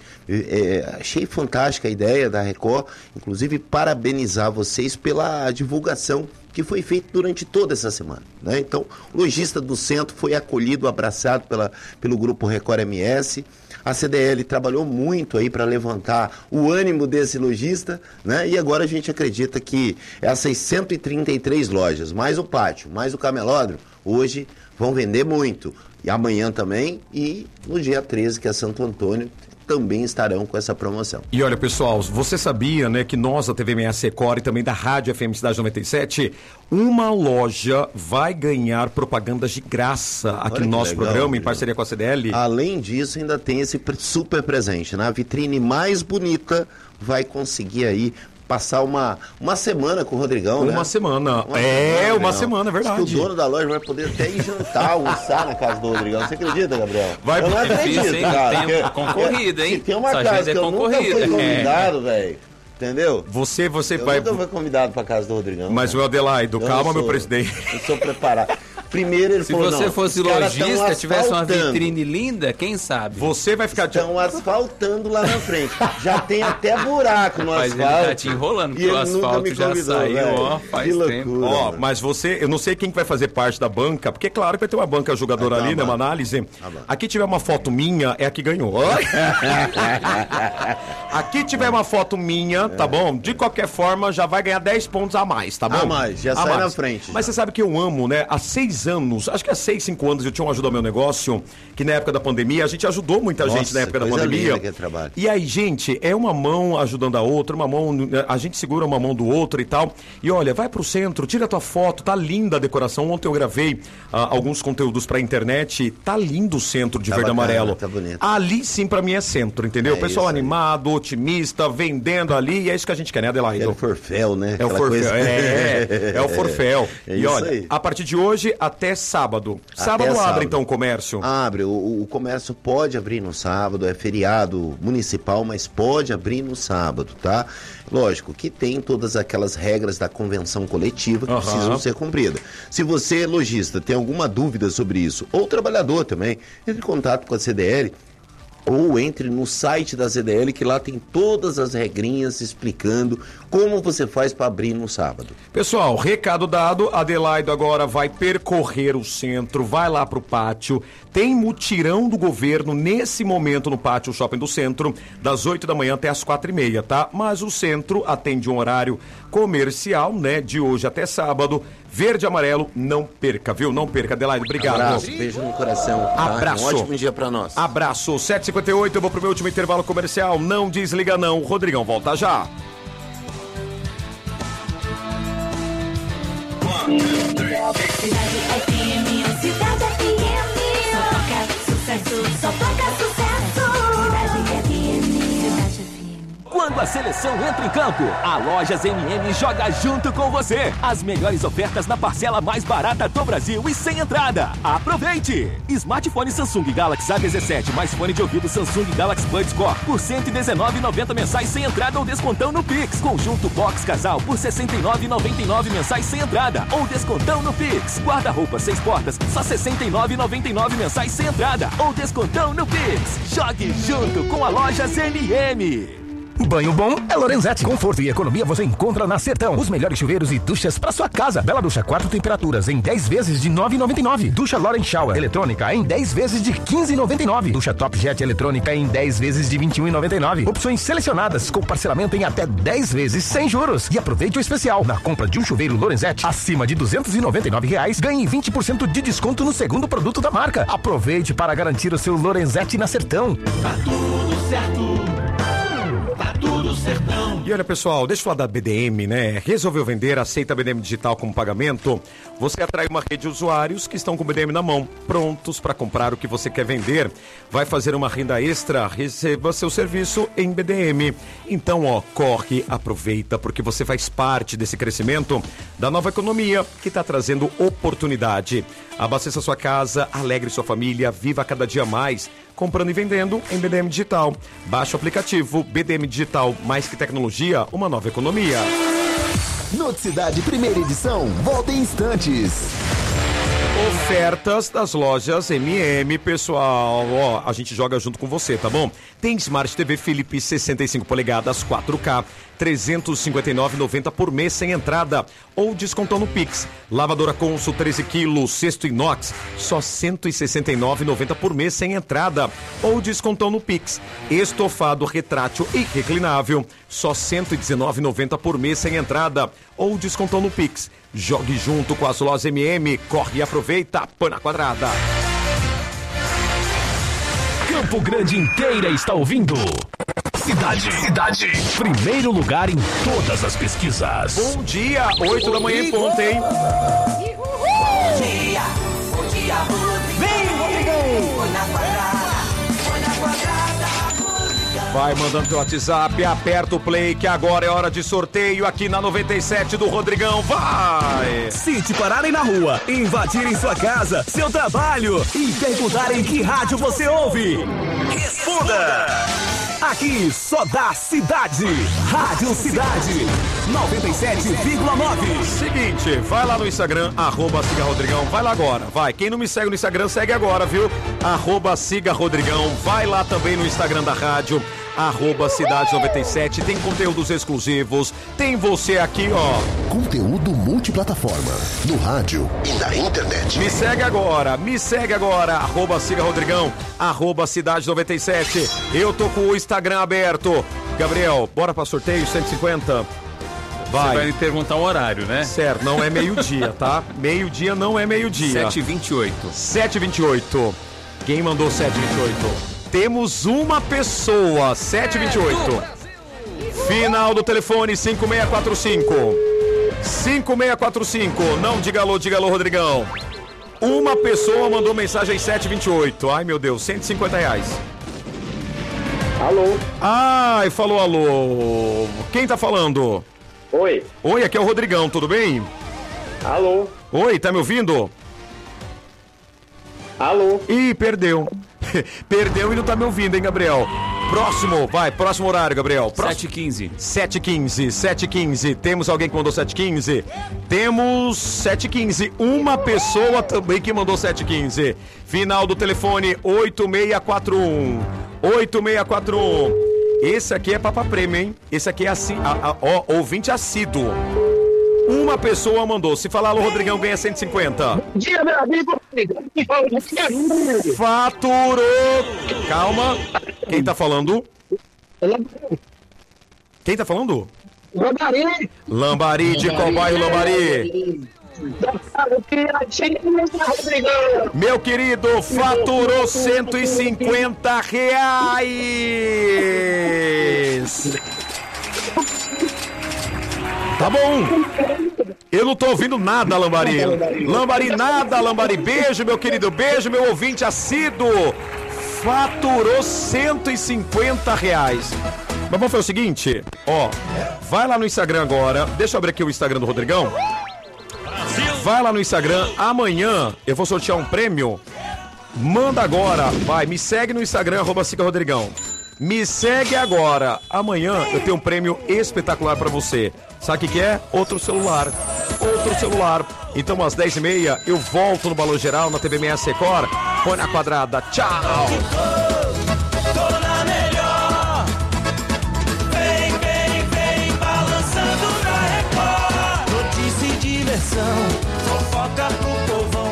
Speaker 17: É, achei fantástica a ideia da Record, inclusive parabenizar vocês pela divulgação que foi feito durante toda essa semana, né? Então, o lojista do centro foi acolhido, abraçado pela, pelo Grupo Record M S. A C D L trabalhou muito aí para levantar o ânimo desse lojista, né? E agora a gente acredita que essas cento e trinta e três lojas, mais o pátio, mais o camelódromo, hoje vão vender muito. E amanhã também, e no dia treze, que é Santo Antônio, também estarão com essa promoção.
Speaker 1: E olha, pessoal, você sabia, né, que nós da T V M S Record e também da Rádio F M Cidade noventa e sete, uma loja vai ganhar propagandas de graça aqui
Speaker 17: Olha
Speaker 1: no nosso
Speaker 17: legal,
Speaker 1: programa,
Speaker 17: viu?
Speaker 1: em parceria com a C D L.
Speaker 17: Além disso, ainda tem esse super presente, né? A vitrine mais bonita vai conseguir aí passar uma, uma semana com o Rodrigão,
Speaker 1: uma
Speaker 17: né?
Speaker 1: semana.
Speaker 17: Uma
Speaker 1: é,
Speaker 17: semana,
Speaker 1: uma semana, é verdade.
Speaker 17: Acho que o dono da loja vai poder até ir jantar, almoçar na casa do Rodrigão. Você acredita, Gabriel?
Speaker 1: Vai
Speaker 17: Eu não
Speaker 1: difícil,
Speaker 17: acredito,
Speaker 1: hein?
Speaker 17: cara.
Speaker 18: Tem concorrida, hein?
Speaker 17: Se tem uma
Speaker 18: Essa
Speaker 17: casa
Speaker 18: agenda
Speaker 17: que
Speaker 18: é
Speaker 17: eu nunca
Speaker 18: concorrida.
Speaker 17: fui convidado, velho. Entendeu?
Speaker 1: Você, você
Speaker 17: eu
Speaker 1: vai...
Speaker 17: nunca fui convidado pra casa do Rodrigão.
Speaker 1: Mas,
Speaker 17: cara.
Speaker 1: o Adelaido,
Speaker 17: Eu
Speaker 1: calma,
Speaker 17: sou-
Speaker 1: meu presidente.
Speaker 17: Eu sou preparado. Primeiro ele
Speaker 18: Se
Speaker 17: falou,
Speaker 18: você
Speaker 17: não,
Speaker 18: fosse
Speaker 17: os caras tão
Speaker 18: lojista, tivesse uma
Speaker 17: asfaltando.
Speaker 18: vitrine linda, quem sabe?
Speaker 1: Você vai ficar...
Speaker 17: Estão asfaltando lá na frente. Já tem até buraco no
Speaker 18: Mas ele
Speaker 17: asfalto.
Speaker 18: tá te enrolando,
Speaker 17: E
Speaker 18: porque o
Speaker 17: ele nunca
Speaker 18: asfalto
Speaker 17: me
Speaker 18: já
Speaker 17: convidou,
Speaker 18: saiu,
Speaker 17: velho.
Speaker 18: ó, faz
Speaker 17: Que
Speaker 18: tempo.
Speaker 17: loucura,
Speaker 1: Ó,
Speaker 17: mano.
Speaker 1: mas você, eu não sei quem que vai fazer parte da banca, porque claro que vai ter uma banca jogadora
Speaker 17: Vai ter
Speaker 1: ali, né,
Speaker 17: uma
Speaker 1: uma análise.
Speaker 17: banca.
Speaker 1: Aqui tiver uma foto minha, é a que ganhou. Aqui tiver uma foto minha, tá bom? De qualquer forma, já vai ganhar dez pontos a mais, tá bom?
Speaker 17: A mais, já
Speaker 1: A
Speaker 17: sai
Speaker 1: mais.
Speaker 17: na frente,
Speaker 1: Mas
Speaker 17: já.
Speaker 1: você sabe que eu amo, né? Há seis anos, acho que há seis, cinco anos eu tinha um Ajuda ao Meu Negócio, que na época da pandemia, a gente ajudou muita gente
Speaker 17: Nossa,
Speaker 1: na época da
Speaker 17: coisa
Speaker 1: pandemia.
Speaker 17: linda aquele trabalho.
Speaker 1: E aí, gente, é uma mão ajudando a outra, uma mão, a gente segura uma mão do outro e tal. E olha, vai pro centro, tira a tua foto, tá linda a decoração. Ontem eu gravei ah, alguns conteúdos pra internet, tá lindo o centro de
Speaker 17: Tá
Speaker 1: verde e
Speaker 17: bacana,
Speaker 1: amarelo.
Speaker 17: tá bonito.
Speaker 1: Ali sim pra mim é centro, entendeu?
Speaker 17: É
Speaker 1: Pessoal
Speaker 17: isso aí.
Speaker 1: animado, otimista, vendendo ali, e é isso que a gente quer, né, Adelaide?
Speaker 17: É o forféu, né?
Speaker 1: É o
Speaker 17: Aquela
Speaker 1: forféu,
Speaker 17: coisa-
Speaker 1: é, é o forféu.
Speaker 17: É
Speaker 1: e
Speaker 17: isso
Speaker 1: olha,
Speaker 17: aí.
Speaker 1: a partir de hoje até sábado.
Speaker 17: Até
Speaker 1: Sábado abre
Speaker 17: sábado.
Speaker 1: então o comércio.
Speaker 17: Abre, o, o comércio pode abrir no sábado, é feriado municipal, mas pode abrir no sábado, tá? Lógico que tem todas aquelas regras da convenção coletiva que
Speaker 1: Aham.
Speaker 17: precisam ser cumpridas. Se você, lojista, tem alguma dúvida sobre isso, ou trabalhador também, entre em contato com a C D L ou entre no site da Z D L, que lá tem todas as regrinhas explicando como você faz para abrir no sábado.
Speaker 1: Pessoal, recado dado, Adelaido agora vai percorrer o centro, vai lá pro pátio, tem mutirão do governo nesse momento no pátio Shopping do Centro, das oito da manhã até as quatro e meia, tá? Mas o centro atende um horário comercial, né, de hoje até sábado, verde e amarelo, não perca, viu? Não perca, Adelaido, obrigado.
Speaker 17: Abraço, beijo no coração. Tá?
Speaker 1: Abraço.
Speaker 17: Um ótimo dia pra nós.
Speaker 1: Abraço, sete e cinquenta e oito, eu vou pro meu último intervalo comercial, não desliga não, Rodrigão, volta já.
Speaker 5: Cidade F M, Cidade F M, só toca sucesso, só toca sucesso. Cidade F M, Cidade F M.
Speaker 19: Quando a seleção entra em campo, a Lojas M M joga junto com você. As melhores ofertas na parcela mais barata do Brasil e sem entrada. Aproveite! Smartphone Samsung Galaxy A dezessete mais fone de ouvido Samsung Galaxy Buds Core por cento e dezenove reais e noventa centavos mensais sem entrada ou descontão no Pix. Conjunto Box Casal por sessenta e nove reais e noventa e nove centavos mensais sem entrada ou descontão no Pix. Guarda-roupa seis portas, só sessenta e nove reais e noventa e nove centavos mensais sem entrada ou descontão no Pix. Jogue junto com a Lojas M M.
Speaker 20: Banho bom é Lorenzetti. Conforto e economia você encontra na Sertão. Os melhores chuveiros e duchas para sua casa. Bela Ducha, quatro temperaturas em dez vezes de nove reais e noventa e nove centavos. Ducha Loren Shower eletrônica em dez vezes de quinze reais e noventa e nove centavos. Ducha Top Jet eletrônica em dez vezes de vinte e um reais e noventa e nove centavos. Opções selecionadas com parcelamento em até dez vezes sem juros. E aproveite o especial. Na compra de um chuveiro Lorenzetti acima de duzentos e noventa e nove reais, ganhe vinte por cento de desconto no segundo produto da marca. Aproveite para garantir o seu Lorenzetti na Sertão.
Speaker 5: Tá tudo certo. Tá tudo sertão.
Speaker 1: E olha, pessoal, deixa eu falar da B D M, né? Resolveu vender, aceita a B D M Digital como pagamento. Você atrai uma rede de usuários que estão com o B D M na mão, prontos para comprar o que você quer vender. Vai fazer uma renda extra, receba seu serviço em B D M. Então, ó, corre, aproveita, porque você faz parte desse crescimento da nova economia que está trazendo oportunidade. Abasteça sua casa, alegre sua família, viva cada dia mais, comprando e vendendo em B D M Digital. Baixe o aplicativo B D M Digital, mais que tecnologia, uma nova economia.
Speaker 12: Noticidade Primeira Edição, volta em instantes.
Speaker 1: Ofertas das lojas M M, pessoal. Ó, a gente joga junto com você, tá bom? Tem Smart T V Philips sessenta e cinco polegadas quatro K, trezentos e cinquenta e nove reais e noventa centavos por mês sem entrada ou descontão no Pix. Lavadora Consul treze quilos, cesto inox, só cento e sessenta e nove reais e noventa centavos por mês sem entrada ou descontão no Pix. Estofado retrátil e reclinável, só cento e dezenove reais e noventa centavos por mês sem entrada ou descontão no Pix. Jogue junto com as lojas M M, corre e aproveita, Pana Quadrada.
Speaker 20: Campo Grande inteira está ouvindo. Cidade, cidade, primeiro lugar em todas as pesquisas.
Speaker 1: Bom dia, oito da manhã em ponto, hein?
Speaker 5: Bom dia, bom dia, Rodrigão. Vem, Rodrigão. Foi na quadrada, foi na quadrada.
Speaker 1: Vai mandando teu WhatsApp, aperta o play que agora é hora de sorteio aqui na noventa e sete do Rodrigão, vai!
Speaker 20: Se te pararem na rua, invadirem sua casa, seu trabalho e perguntarem que rádio você ouve, responda! Aqui só dá Cidade, Rádio Cidade, noventa e sete vírgula nove.
Speaker 1: Seguinte, vai lá no Instagram, arroba Siga Rodrigão, vai lá agora, vai. Quem não me segue no Instagram, segue agora, viu? Arroba Siga Rodrigão, vai lá também no Instagram da rádio, arroba Cidade noventa e sete, tem conteúdos exclusivos, tem você aqui, ó.
Speaker 11: Conteúdo multiplataforma, no rádio e na internet.
Speaker 1: Me segue agora, me segue agora, arroba Siga Rodrigão, arroba Cidade noventa e sete. Eu tô com o Instagram aberto. Gabriel, bora pra sorteio, cento e cinquenta. Vai.
Speaker 18: Você vai me perguntar o horário, né?
Speaker 1: Certo, não é meio-dia, tá? Meio-dia não é meio-dia.
Speaker 18: sete e vinte e oito.
Speaker 1: sete e vinte e oito. Quem mandou sete e vinte e oito? Temos uma pessoa, sete e vinte e oito. Final do telefone cinco seis quatro cinco. cinco seis quatro cinco. Não diga alô, diga alô, Rodrigão. Uma pessoa mandou mensagem sete e vinte e oito. Ai, meu Deus, cento e cinquenta reais.
Speaker 21: Alô?
Speaker 1: Ai, falou alô. Quem tá falando?
Speaker 21: Oi.
Speaker 1: Oi, aqui é o Rodrigão, tudo bem?
Speaker 21: Alô?
Speaker 1: Oi, tá me ouvindo?
Speaker 21: Alô?
Speaker 1: Ih, perdeu. Perdeu e não tá me ouvindo, hein, Gabriel? Próximo, vai, próximo horário, Gabriel.
Speaker 18: sete e quinze.
Speaker 1: sete e quinze, sete e quinze. Temos alguém que mandou sete e quinze? Temos sete e quinze. Uma pessoa também que mandou sete e quinze. Final do telefone oito seis quatro um. oito seis quatro um. Esse aqui é Papa Prêmio, hein? Esse aqui é assim, a, a, ó, ouvinte assíduo. Uma pessoa mandou. Se falar, alô, Rodrigão, ganha cento e cinquenta.
Speaker 21: Bom dia, meu amigo.
Speaker 1: Faturou. Calma. Quem tá falando? Quem tá falando?
Speaker 21: Lambari.
Speaker 1: Lambari, de qual bairro, Lambari? Meu querido, faturou cento e cinquenta reais. Tá bom. Eu não tô ouvindo nada, Lambari. Lambari, nada, Lambari. Beijo, meu querido. Beijo, meu ouvinte assíduo. Faturou cento e cinquenta reais. Mas vamos fazer o seguinte, ó. Vai lá no Instagram agora. Deixa eu abrir aqui o Instagram do Rodrigão. Vai lá no Instagram. Amanhã eu vou sortear um prêmio. Manda agora. Vai, me segue no Instagram, arroba Sica Rodrigão. Me segue agora. Amanhã eu tenho um prêmio espetacular pra você. Sabe o que, que é? Outro celular. Outro celular. Então, às dez e meia, eu volto no Balão Geral, na T V M S Record. Põe na quadrada. Tchau!
Speaker 5: Tô na melhor. Vem, vem, vem, balançando na Record. Notícia e diversão. Fofoca pro povão.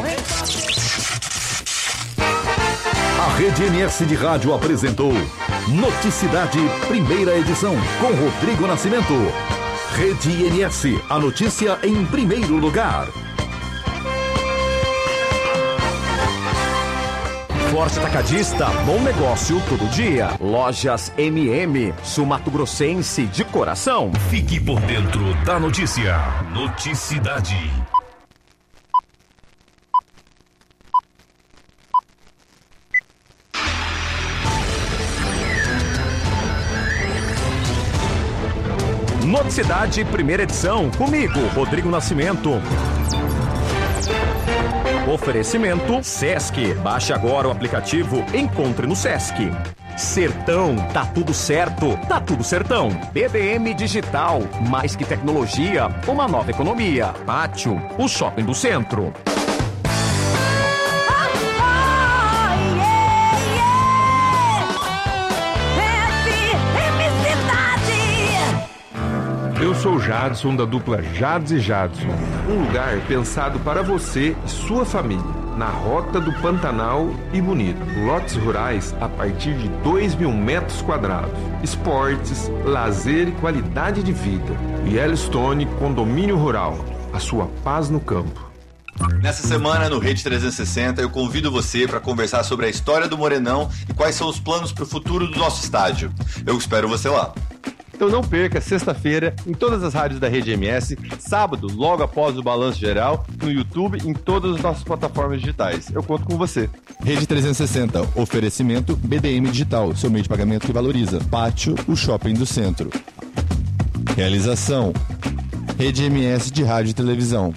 Speaker 2: A Rede M S de Rádio apresentou Noticidade, primeira edição, com Rodrigo Nascimento. Rede M S, a notícia em primeiro lugar.
Speaker 1: Forte Atacadista, bom negócio todo dia. Lojas M M, Sul Mato Grossense de coração.
Speaker 2: Fique por dentro da notícia. Noticidade.
Speaker 1: Noticidade, primeira edição, comigo, Rodrigo Nascimento. Oferecimento Sesc. Baixe agora o aplicativo, encontre no Sesc. Sertão, tá tudo certo, tá tudo sertão. B D M Digital, mais que tecnologia, uma nova economia. Pátio, o shopping do centro.
Speaker 22: Eu sou o Jadson, da dupla Jads e Jadson. Um lugar pensado para você e sua família. Na Rota do Pantanal e Bonito. Lotes rurais a partir de dois mil metros quadrados. Esportes, lazer e qualidade de vida. Yellowstone Condomínio Rural. A sua paz no campo.
Speaker 23: Nessa semana, no Rede trezentos e sessenta, eu convido você para conversar sobre a história do Morenão e quais são os planos para o futuro do nosso estádio. Eu espero você lá.
Speaker 22: Então não perca, sexta-feira, em todas as rádios da Rede M S, sábado, logo após o Balanço Geral, no YouTube e em todas as nossas plataformas digitais. Eu conto com você.
Speaker 24: Rede trezentos e sessenta, oferecimento B D M Digital, seu meio de pagamento que valoriza. Pátio, o shopping do centro. Realização, Rede M S de Rádio e Televisão.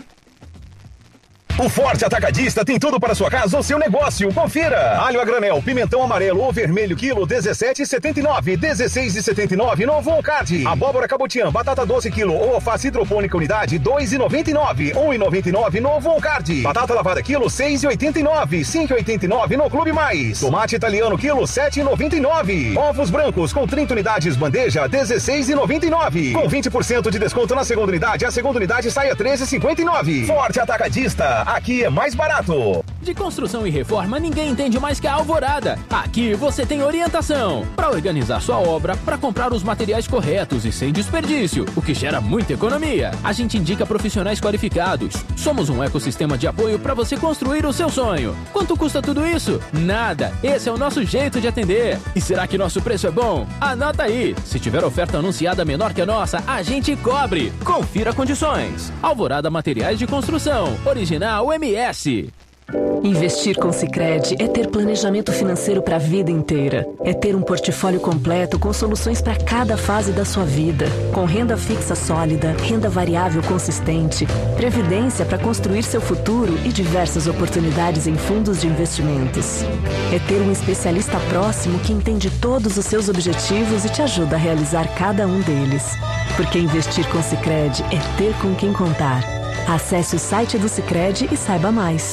Speaker 25: O Forte Atacadista tem tudo para sua casa ou seu negócio. Confira. Alho a granel, pimentão amarelo ou vermelho, quilo dezessete e setenta e nove, dezesseis e setenta e nove no Voncard. Abóbora cabotiã, batata doce quilo ou alface hidropônica unidade, dois e noventa e nove, um e noventa e nove no Voncard. Batata lavada quilo, seis e oitenta e nove, cinco e oitenta e nove no Clube Mais. Tomate italiano quilo, sete e noventa e nove. Ovos brancos com trinta unidades bandeja, dezesseis e noventa e nove. Com vinte por cento de desconto na segunda unidade, a segunda unidade sai a treze e cinquenta e nove. Forte Atacadista. Aqui é mais barato.
Speaker 26: De construção e reforma, ninguém entende mais que a Alvorada. Aqui você tem orientação para organizar sua obra, para comprar os materiais corretos e sem desperdício, o que gera muita economia. A gente indica profissionais qualificados. Somos um ecossistema de apoio para você construir o seu sonho. Quanto custa tudo isso? Nada. Esse é o nosso jeito de atender. E será que nosso preço é bom? Anota aí. Se tiver oferta anunciada menor que a nossa, a gente cobre. Confira condições. Alvorada Materiais de Construção. Original M S.
Speaker 27: Investir com Sicredi é ter planejamento financeiro para a vida inteira. É ter um portfólio completo com soluções para cada fase da sua vida. Com renda fixa sólida, renda variável consistente, previdência para construir seu futuro e diversas oportunidades em fundos de investimentos. É ter um especialista próximo que entende todos os seus objetivos e te ajuda a realizar cada um deles. Porque investir com Sicredi é ter com quem contar. Acesse o site do Sicredi e saiba mais.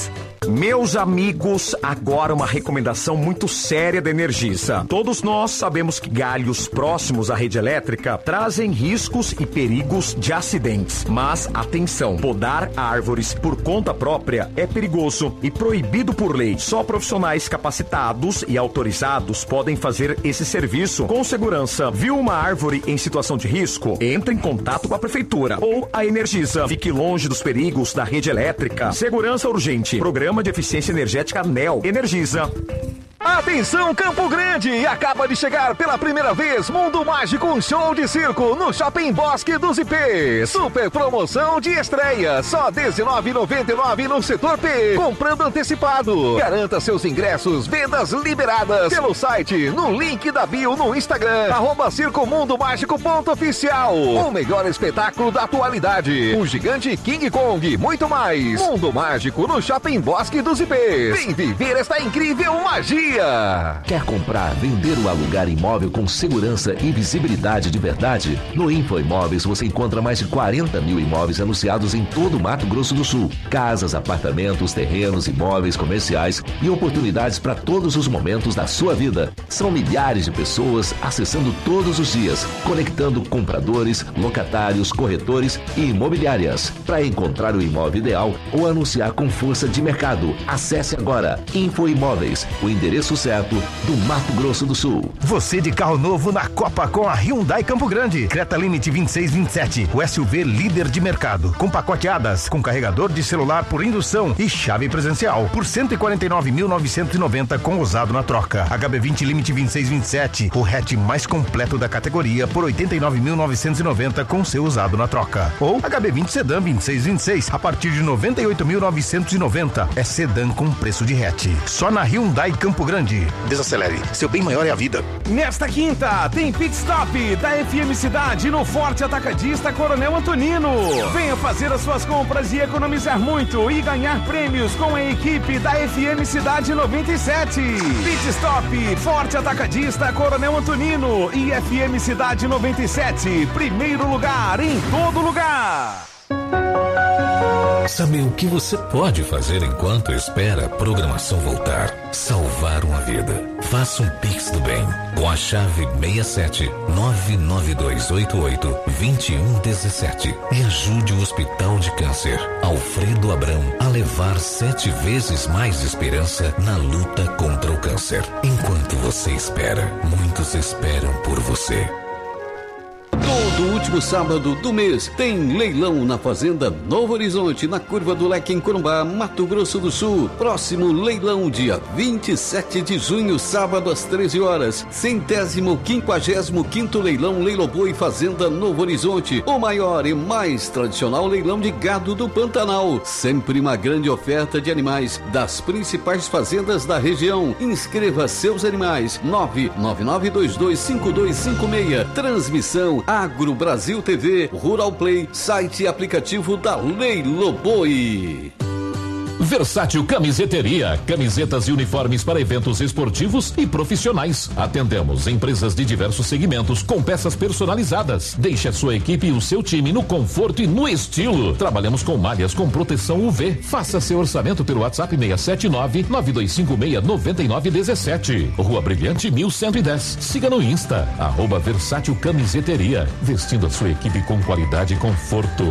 Speaker 1: Meus amigos, agora uma recomendação muito séria da Energisa. Todos nós sabemos que galhos próximos à rede elétrica trazem riscos e perigos de acidentes. Mas atenção, podar árvores por conta própria é perigoso e proibido por lei. Só profissionais capacitados e autorizados podem fazer esse serviço com segurança. Viu uma árvore em situação de risco? Entre em contato com a prefeitura ou a Energisa. Fique longe dos perigos da rede elétrica. Segurança urgente. Programa de Eficiência Energética N E L. Energisa.
Speaker 25: Atenção, Campo Grande! Acaba de chegar pela primeira vez Mundo Mágico, um show de circo no Shopping Bosque dos Ipês. Super promoção de estreia, só dezenove reais e noventa e nove centavos no setor P. Comprando antecipado. Garanta seus ingressos, vendas liberadas pelo site, no link da bio no Instagram, arroba Circo Mundo Mágico ponto oficial. O melhor espetáculo da atualidade. O gigante King Kong, muito mais. Mundo Mágico no Shopping Bosque dos Ipês. Vem viver esta incrível magia.
Speaker 3: Quer comprar, vender ou alugar imóvel com segurança e visibilidade de verdade? No InfoImóveis você encontra mais de quarenta mil imóveis anunciados em todo o Mato Grosso do Sul. Casas, apartamentos, terrenos, imóveis comerciais e oportunidades para todos os momentos da sua vida. São milhares de pessoas acessando todos os dias, conectando compradores, locatários, corretores e imobiliárias. Para encontrar o imóvel ideal ou anunciar com força de mercado, acesse agora InfoImóveis, o endereço certo do Mato Grosso do Sul.
Speaker 20: Você de carro novo na Copa com a Hyundai Campo Grande. Creta Limite vinte e seis vinte e sete, o S U V líder de mercado. Com pacoteadas, com carregador de celular por indução e chave presencial. Por cento e quarenta e nove mil novecentos e noventa com usado na troca. H B vinte Limite vinte e seis vinte e sete, o hatch mais completo da categoria por oitenta e nove mil novecentos e noventa com seu usado na troca. Ou H B vinte Sedan vinte e seis vinte e seis a partir de noventa e oito mil novecentos e noventa. É sedã com preço de hatch. Só na Hyundai Campo Grande.
Speaker 4: Desacelere, seu bem maior é a vida.
Speaker 6: Nesta quinta, tem Pit Stop da F M Cidade no Forte Atacadista Coronel Antonino. Venha fazer as suas compras e economizar muito e ganhar prêmios com a equipe da F M Cidade noventa e sete. Pit Stop, Forte Atacadista Coronel Antonino e F M Cidade noventa e sete. Primeiro lugar em todo lugar.
Speaker 7: Sabe o que você pode fazer enquanto espera a programação voltar? Salvar uma vida. Faça um Pix do Bem com a chave seis sete nove nove dois oito oito dois um um sete e ajude o Hospital de Câncer Alfredo Abrão a levar sete vezes mais esperança na luta contra o câncer. Enquanto você espera, muitos esperam por você.
Speaker 8: Todo último sábado do mês tem leilão na Fazenda Novo Horizonte, na Curva do Leque, em Corumbá, Mato Grosso do Sul. Próximo leilão, dia vinte e sete de junho, sábado às treze horas. Centésimo quinquagésimo quinto leilão Leiloboi Fazenda Novo Horizonte. O maior e mais tradicional leilão de gado do Pantanal. Sempre uma grande oferta de animais das principais fazendas da região. Inscreva seus animais. nove nove nove dois dois cinco dois cinco seis. Transmissão Agro Brasil T V, Rural Play, site e aplicativo da Leiloboi.
Speaker 7: Versátil Camiseteria, camisetas e uniformes para eventos esportivos e profissionais. Atendemos empresas de diversos segmentos com peças personalizadas. Deixe a sua equipe e o seu time no conforto e no estilo. Trabalhamos com malhas com proteção U V. Faça seu orçamento pelo WhatsApp seis sete nove nove dois cinco seis nove nove um sete. Rua Brilhante mil cento e dez. Siga no Insta, arroba Versátil Camiseteria. Vestindo a sua equipe com qualidade e conforto.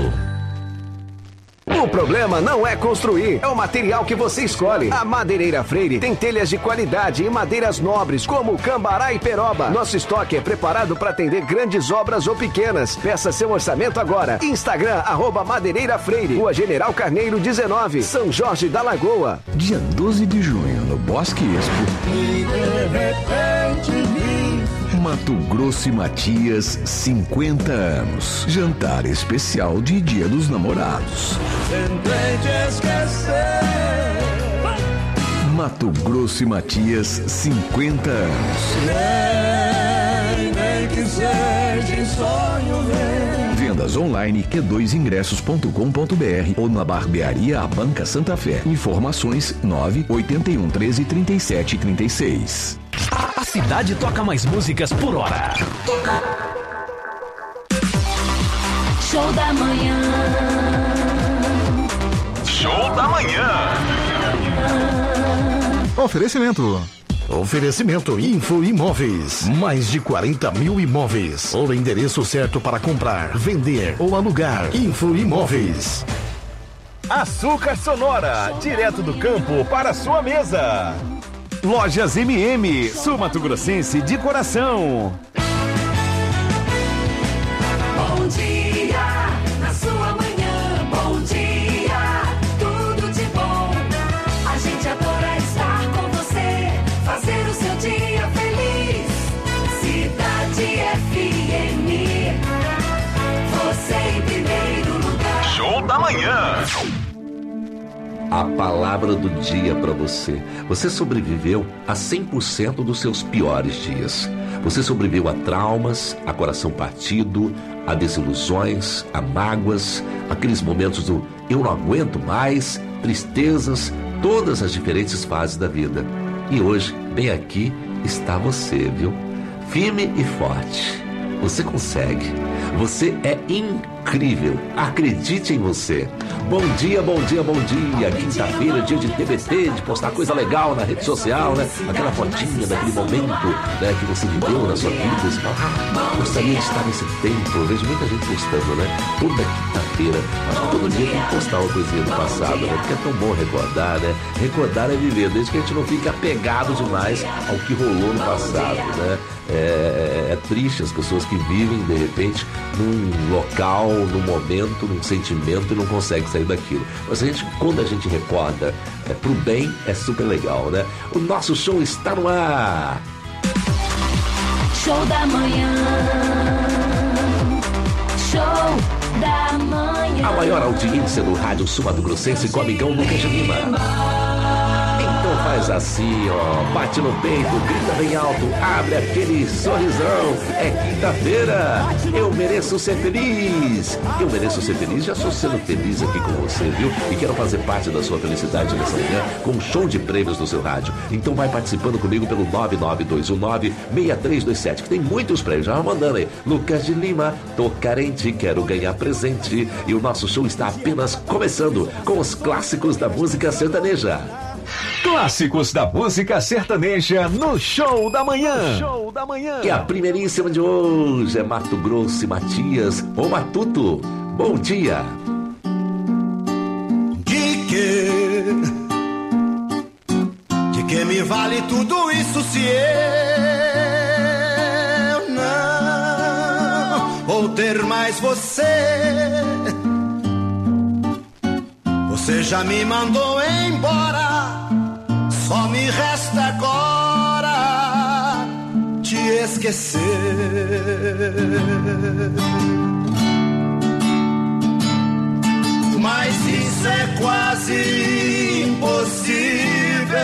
Speaker 9: O problema não é construir, é o material que você escolhe. A Madeireira Freire tem telhas de qualidade e madeiras nobres, como cambará e peroba. Nosso estoque é preparado para atender grandes obras ou pequenas. Peça seu orçamento agora. Instagram, arroba Madeireira Freire, Rua General Carneiro dezenove, São Jorge da Lagoa.
Speaker 10: Dia doze de junho, no Bosque Expo.
Speaker 5: E de repente vi
Speaker 10: Mato Grosso e Matias, cinquenta anos. Jantar especial de Dia dos Namorados.
Speaker 5: Tentei te esquecer.
Speaker 10: Mato Grosso e Matias, cinquenta anos.
Speaker 5: Nem, nem que seja em sonho ver.
Speaker 10: Vendas online q dois ingressos ponto com ponto br ou na barbearia A Banca Santa Fé. Informações nove oito um treze trinta e sete trinta e seis.
Speaker 19: A cidade toca mais músicas por hora.
Speaker 5: Toca. Show da manhã.
Speaker 25: Show da manhã.
Speaker 11: Oferecimento.
Speaker 12: Oferecimento Info Imóveis. Mais de quarenta mil imóveis. O endereço certo para comprar, vender ou alugar. Info Imóveis.
Speaker 6: Açúcar Sonora, direto do campo para a sua mesa. Lojas M M, Sul Mato Grossense de coração.
Speaker 5: Bom dia, na sua manhã, bom dia, tudo de bom. A gente adora estar com você, fazer o seu dia feliz. Cidade F M, você em primeiro lugar.
Speaker 13: Show da manhã.
Speaker 3: A palavra do dia para você. Você sobreviveu a cem por cento dos seus piores dias. Você sobreviveu a traumas, a coração partido, a desilusões, a mágoas, aqueles momentos do eu não aguento mais, tristezas, todas as diferentes fases da vida. E hoje, bem aqui, está você, viu? Firme e forte. Você consegue. Você é incrível. Acredite em você. Bom dia, bom dia, bom dia. Quinta-feira, dia de T B T, de postar coisa legal na rede social, né? Aquela fotinha daquele momento, né, que você viveu na sua vida. Você fala, ah, gostaria de estar nesse tempo. Eu vejo muita gente postando, né? Toda quinta-feira. Acho que todo dia tem que postar uma coisinha do passado, né? Porque é tão bom recordar, né? Recordar é viver, desde que a gente não fique apegado demais ao que rolou no passado, né? É, é, é triste as pessoas que vivem, de repente, num local, num momento, num sentimento e não conseguem sair daquilo. Mas a gente, quando a gente recorda é, pro bem, é super legal, né? O nosso show está no ar!
Speaker 5: Show da manhã, show da manhã.
Speaker 3: A maior audiência do rádio Sul Mato Grossense com o amigão Lucas de Lima. Então faz assim, ó, bate no peito, grita bem alto, abre aquele sorrisão. É quinta-feira, eu mereço ser feliz. Eu mereço ser feliz, já estou sendo feliz aqui com você, viu? E quero fazer parte da sua felicidade nessa manhã com um show de prêmios no seu rádio. Então vai participando comigo pelo nove nove dois um nove, seis três dois sete, que tem muitos prêmios. Já mandando aí, Lucas de Lima, tô carente, quero ganhar presente. E o nosso show está apenas começando com os clássicos da música sertaneja.
Speaker 6: Clássicos da música sertaneja no Show da Manhã. Show da Manhã.
Speaker 3: E a primeiríssima de hoje é Mato Grosso e Matias, ô Matuto, bom dia.
Speaker 14: De que? De que me vale tudo isso se eu não vou ter mais você? Você já me mandou embora. Só me resta agora te esquecer. Mas isso é quase impossível.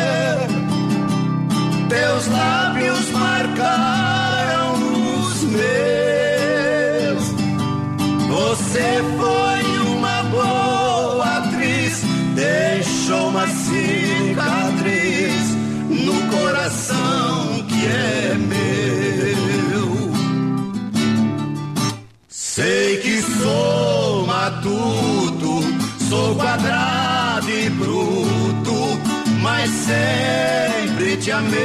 Speaker 14: Teus lábios marcaram os meus. Você foi uma boa atriz, deixou uma cicatriz no coração que é meu. Sei que sou matuto, sou quadrado e bruto, mas sempre te amei.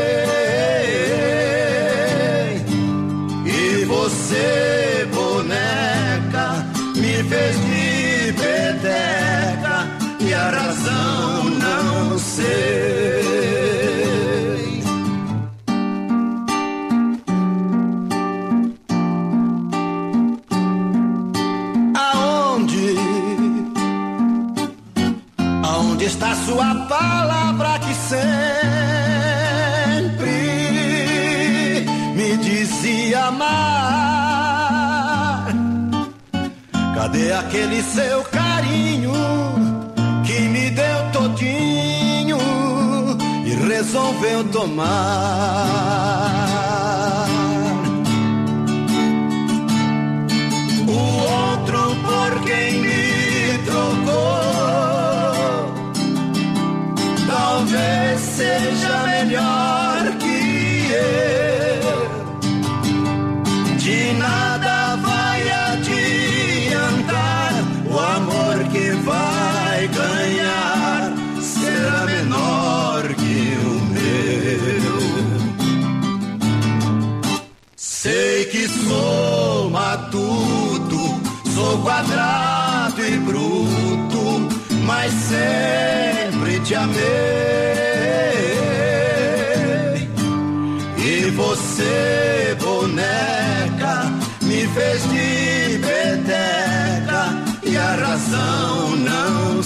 Speaker 14: E você, boneca, me fez de peteca e a razão não sei. Aonde, aonde está sua palavra que sempre me dizia amar? Cadê aquele seu carinho que me deu todinho e resolveu tomar? O outro por quem me trocou talvez seja melhor que eu. De nada vai adiantar, o amor que vai ganhar será menor que que soma tudo, sou quadrado e bruto, mas sempre te amei. E você, boneca, me fez de peteca e a razão não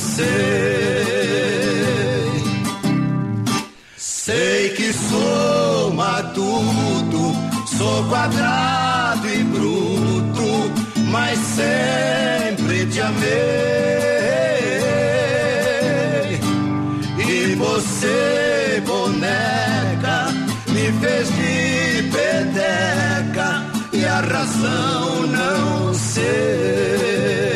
Speaker 14: sei. Sei que soma tudo, sou quadrado e bruto, mas sempre te amei. E você, boneca, me fez de peteca e a razão não sei.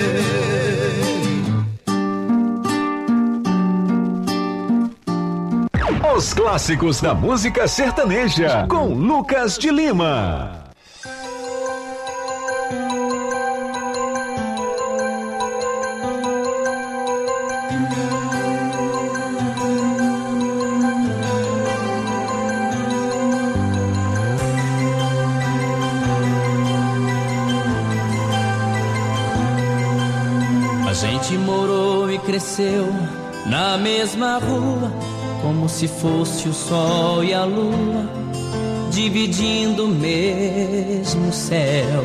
Speaker 25: Os clássicos da música sertaneja, com Lucas de Lima.
Speaker 11: A gente morou e cresceu na mesma rua, como se fosse o sol e a lua, dividindo o mesmo céu.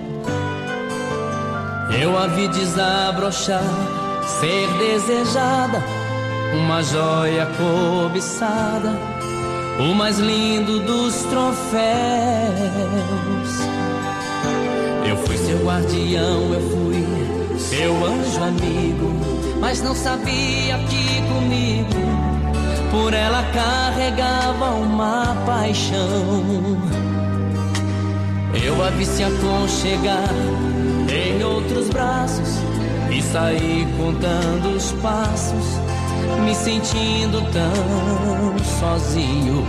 Speaker 11: Eu a vi desabrochar, ser desejada, uma joia cobiçada, o mais lindo dos troféus. Eu fui seu guardião, eu fui seu anjo amigo, mas não sabia que comigo por ela carregava uma paixão. Eu a vi se aconchegar em outros braços e saí contando os passos, me sentindo tão sozinho.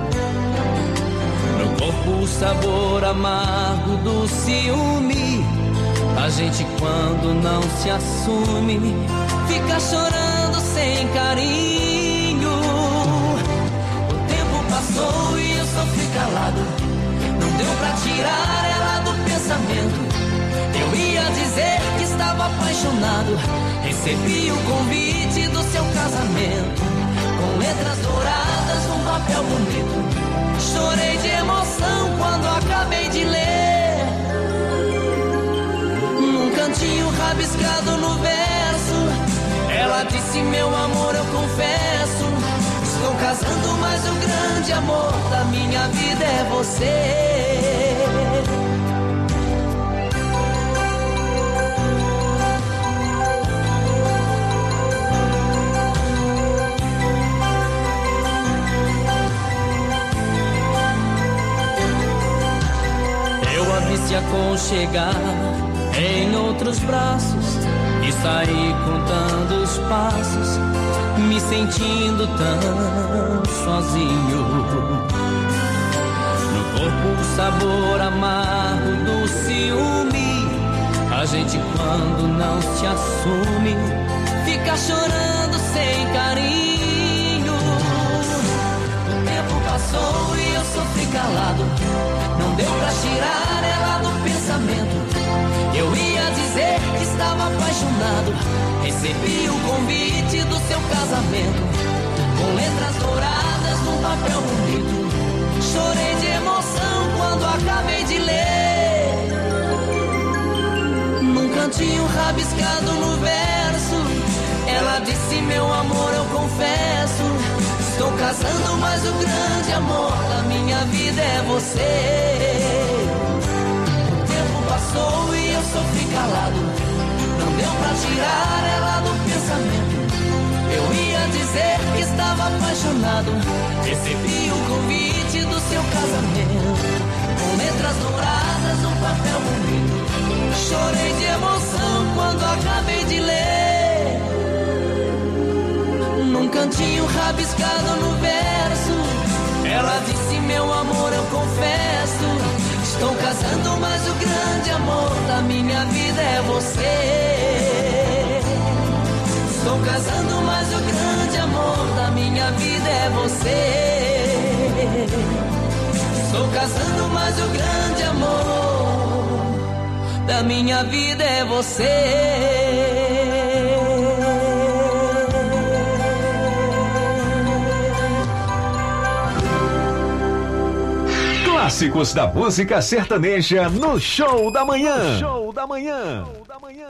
Speaker 11: No corpo o sabor amargo do ciúme. A gente quando não se assume fica chorando sem carinho. O tempo passou e eu sofri calado, não deu pra tirar ela do pensamento. Eu ia dizer que estava apaixonado, recebi o convite do seu casamento, com letras douradas num papel bonito. Chorei de emoção quando acabei de ler. Num cantinho rabiscado no verso, ela disse: meu amor, eu confesso, estou casando, mas o grande amor da minha vida é você. Eu a vi se aconchegar em outros braços e saí contando os passos, me sentindo tão sozinho. No corpo o sabor amargo do ciúme. A gente quando não se assume fica chorando sem carinho. O tempo passou e eu sofri calado, não deu pra tirar ela do pensamento. Eu ia dizer que estava apaixonado, recebi o convite do seu casamento, com letras douradas num papel bonito. Chorei de emoção quando acabei de ler. Num cantinho rabiscado no verso, ela disse: meu amor, eu confesso, estou casando, mas o grande amor da minha vida é você. Passou e eu sofri calado, não deu pra tirar ela do pensamento. Eu ia dizer que estava apaixonado, recebi o convite do seu casamento, com letras douradas num papel bonito. Chorei de emoção quando acabei de ler. Num cantinho rabiscado no verso, ela disse: meu amor, eu confesso, estou casando, mas o grande amor da minha vida é você. Estou casando, mas o grande amor da minha vida é você. Estou casando, mas o grande amor da minha vida é você.
Speaker 2: Clássicos da música sertaneja no Show da Manhã.
Speaker 6: Show da Manhã. Show da Manhã.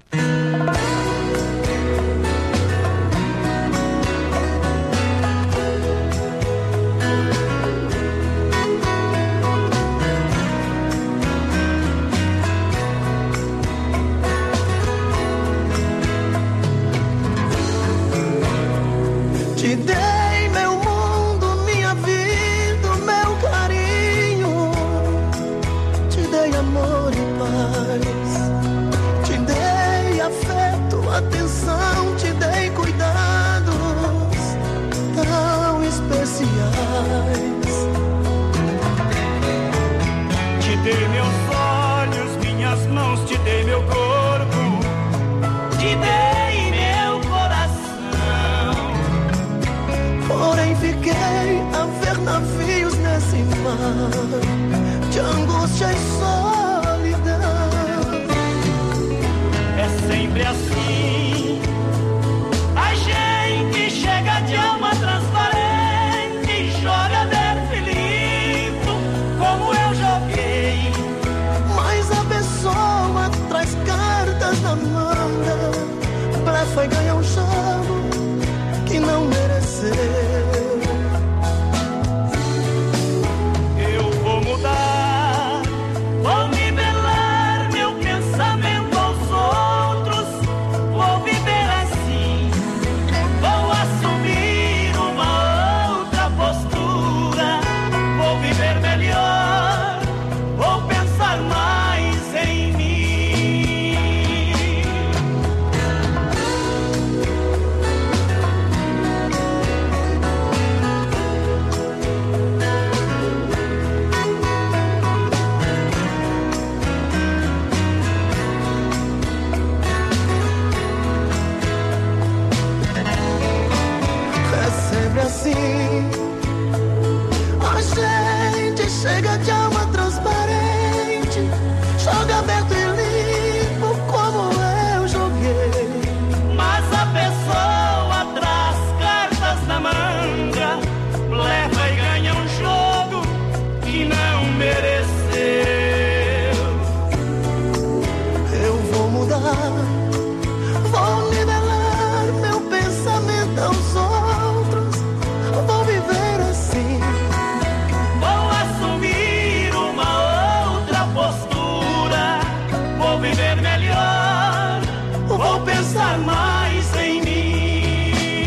Speaker 14: Te dei meu mundo, minha vida, meu carinho. Te dei amor e paz. Te dei afeto, atenção. Te dei cuidados tão especiais.
Speaker 13: Te dei meus olhos, minhas mãos. Te dei meu corpo. Te dei meu coração.
Speaker 14: Porém fiquei a ver navios nesse mar de angústia e solidão.
Speaker 13: É sempre assim. A gente chega de alma transparente e joga verso limpo, como eu joguei.
Speaker 14: Mas a pessoa traz cartas na manga, blefa e ganha um jogo que não mereceu.
Speaker 13: Eu vou mudar, vou nivelar meu pensamento aos outros. Vou viver assim, vou assumir uma outra postura. Vou viver melhor, vou pensar mais em mim.
Speaker 14: É sempre assim. A gente chega de alma transparente, joga aberto e limpo como eu joguei.
Speaker 13: Mas a pessoa traz cartas na manga, leva e ganha um jogo que não mereceu.
Speaker 14: Eu vou mudar, vou nivelar meu pensamento aos outros. Vou viver assim,
Speaker 13: Vou assumir uma outra postura. Vou viver melhor, vou pensar mais em mim.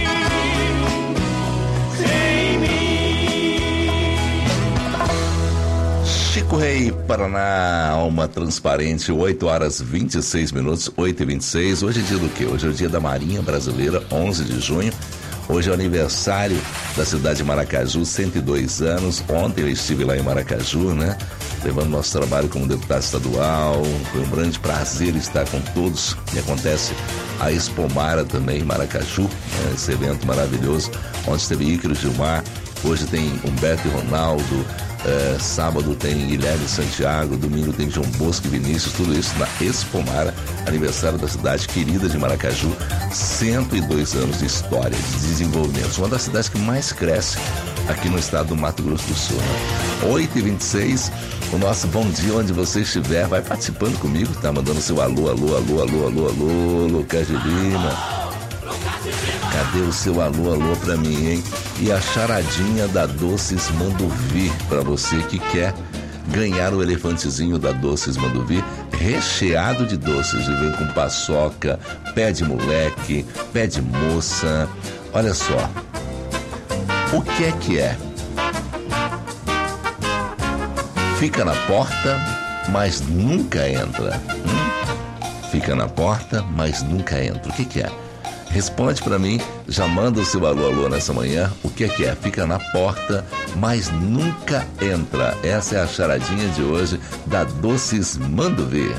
Speaker 13: Em mim.
Speaker 15: Chico Rei, Paraná, alma transparente, oito horas vinte e seis minutos, oito e vinte e seis. Hoje é dia do quê? Hoje é o dia da Marinha Brasileira, onze de junho. Hoje é o aniversário da cidade de Maracaju, cento e dois anos. Ontem eu estive lá em Maracaju, né? Levando nosso trabalho como deputado estadual. Foi um grande prazer estar com todos. E acontece a Expomara também em Maracaju, né? Esse evento maravilhoso. Ontem esteve Ícaro Gilmar, hoje tem Humberto e Ronaldo. É, sábado tem Guilherme Santiago, domingo tem João Bosco e Vinícius, tudo isso na Expomara, aniversário da cidade querida de Maracaju, cento e dois anos de história, de desenvolvimento, uma das cidades que mais cresce aqui no estado do Mato Grosso do Sul, né? oito e vinte e seis, o nosso bom dia onde você estiver, vai participando comigo, tá mandando seu alô, alô, alô, alô, alô, alô, Lucas de Lima. Cadê o seu alô, alô pra mim, hein? E a charadinha da Doces Manduvi, pra você que quer ganhar o elefantezinho da Doces Manduvi, recheado de doces. E vem com paçoca, pé de moleque, pé de moça. Olha só, o que é que é? Fica na porta, mas nunca entra. Hum? Fica na porta, mas nunca entra. O que que é? Responde pra mim, já manda o seu alô, alô nessa manhã. O que é que é? Fica na porta, mas nunca entra. Essa é a charadinha de hoje da Doces Manduvi.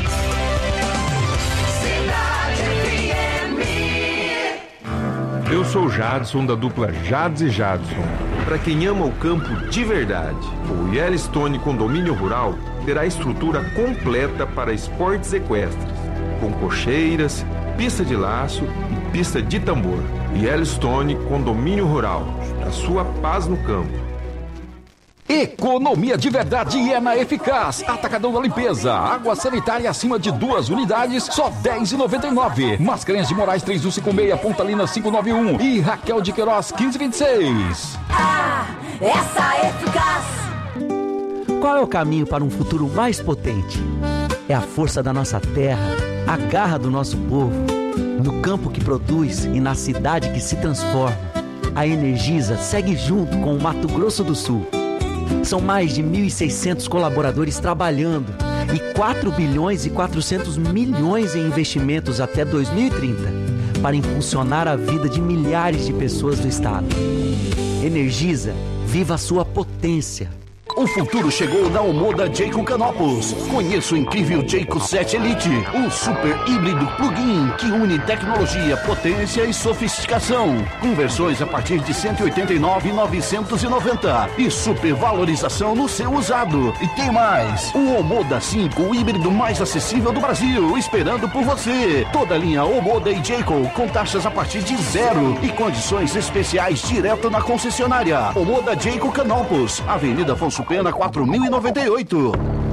Speaker 6: Eu
Speaker 16: sou Jadson, da dupla Jads e Jadson. Para quem ama o campo de verdade, o Yellowstone Condomínio Rural terá estrutura completa para esportes equestres, com cocheiras, pista de laço e pista de tambor. Yellowstone Condomínio Rural, a sua paz no campo.
Speaker 17: Economia de verdade é na Eficaz. Atacadão da limpeza. Água sanitária acima de duas unidades, só dez reais e noventa e nove centavos. Mascarenhas de Moraes três um cinco seis, Pontalina cinco nove um e Raquel de Queiroz quinze vinte e seis.
Speaker 5: Ah, essa é Eficaz.
Speaker 18: Qual é o caminho para um futuro mais potente? É a força da nossa terra, a garra do nosso povo, no campo que produz e na cidade que se transforma. A Energisa segue junto com o Mato Grosso do Sul. São mais de mil e seiscentos colaboradores trabalhando e quatro bilhões e quatrocentos milhões em investimentos até dois mil e trinta para impulsionar a vida de milhares de pessoas do estado. Energisa, viva a sua potência.
Speaker 21: O futuro chegou na Omoda Jayco Canopus. Conheça o incrível Jayco sete Elite, um super híbrido plug-in que une tecnologia, potência e sofisticação. Com versões a partir de cento e oitenta e nove mil novecentos e noventa e super valorização no seu usado. E tem mais, o Omoda cinco, o híbrido mais acessível do Brasil, esperando por você. Toda a linha Omoda e Jayco com taxas a partir de zero e condições especiais direto na concessionária. Omoda Jayco Canopus, Avenida Afonso Pena quatro mil e noventa e oito.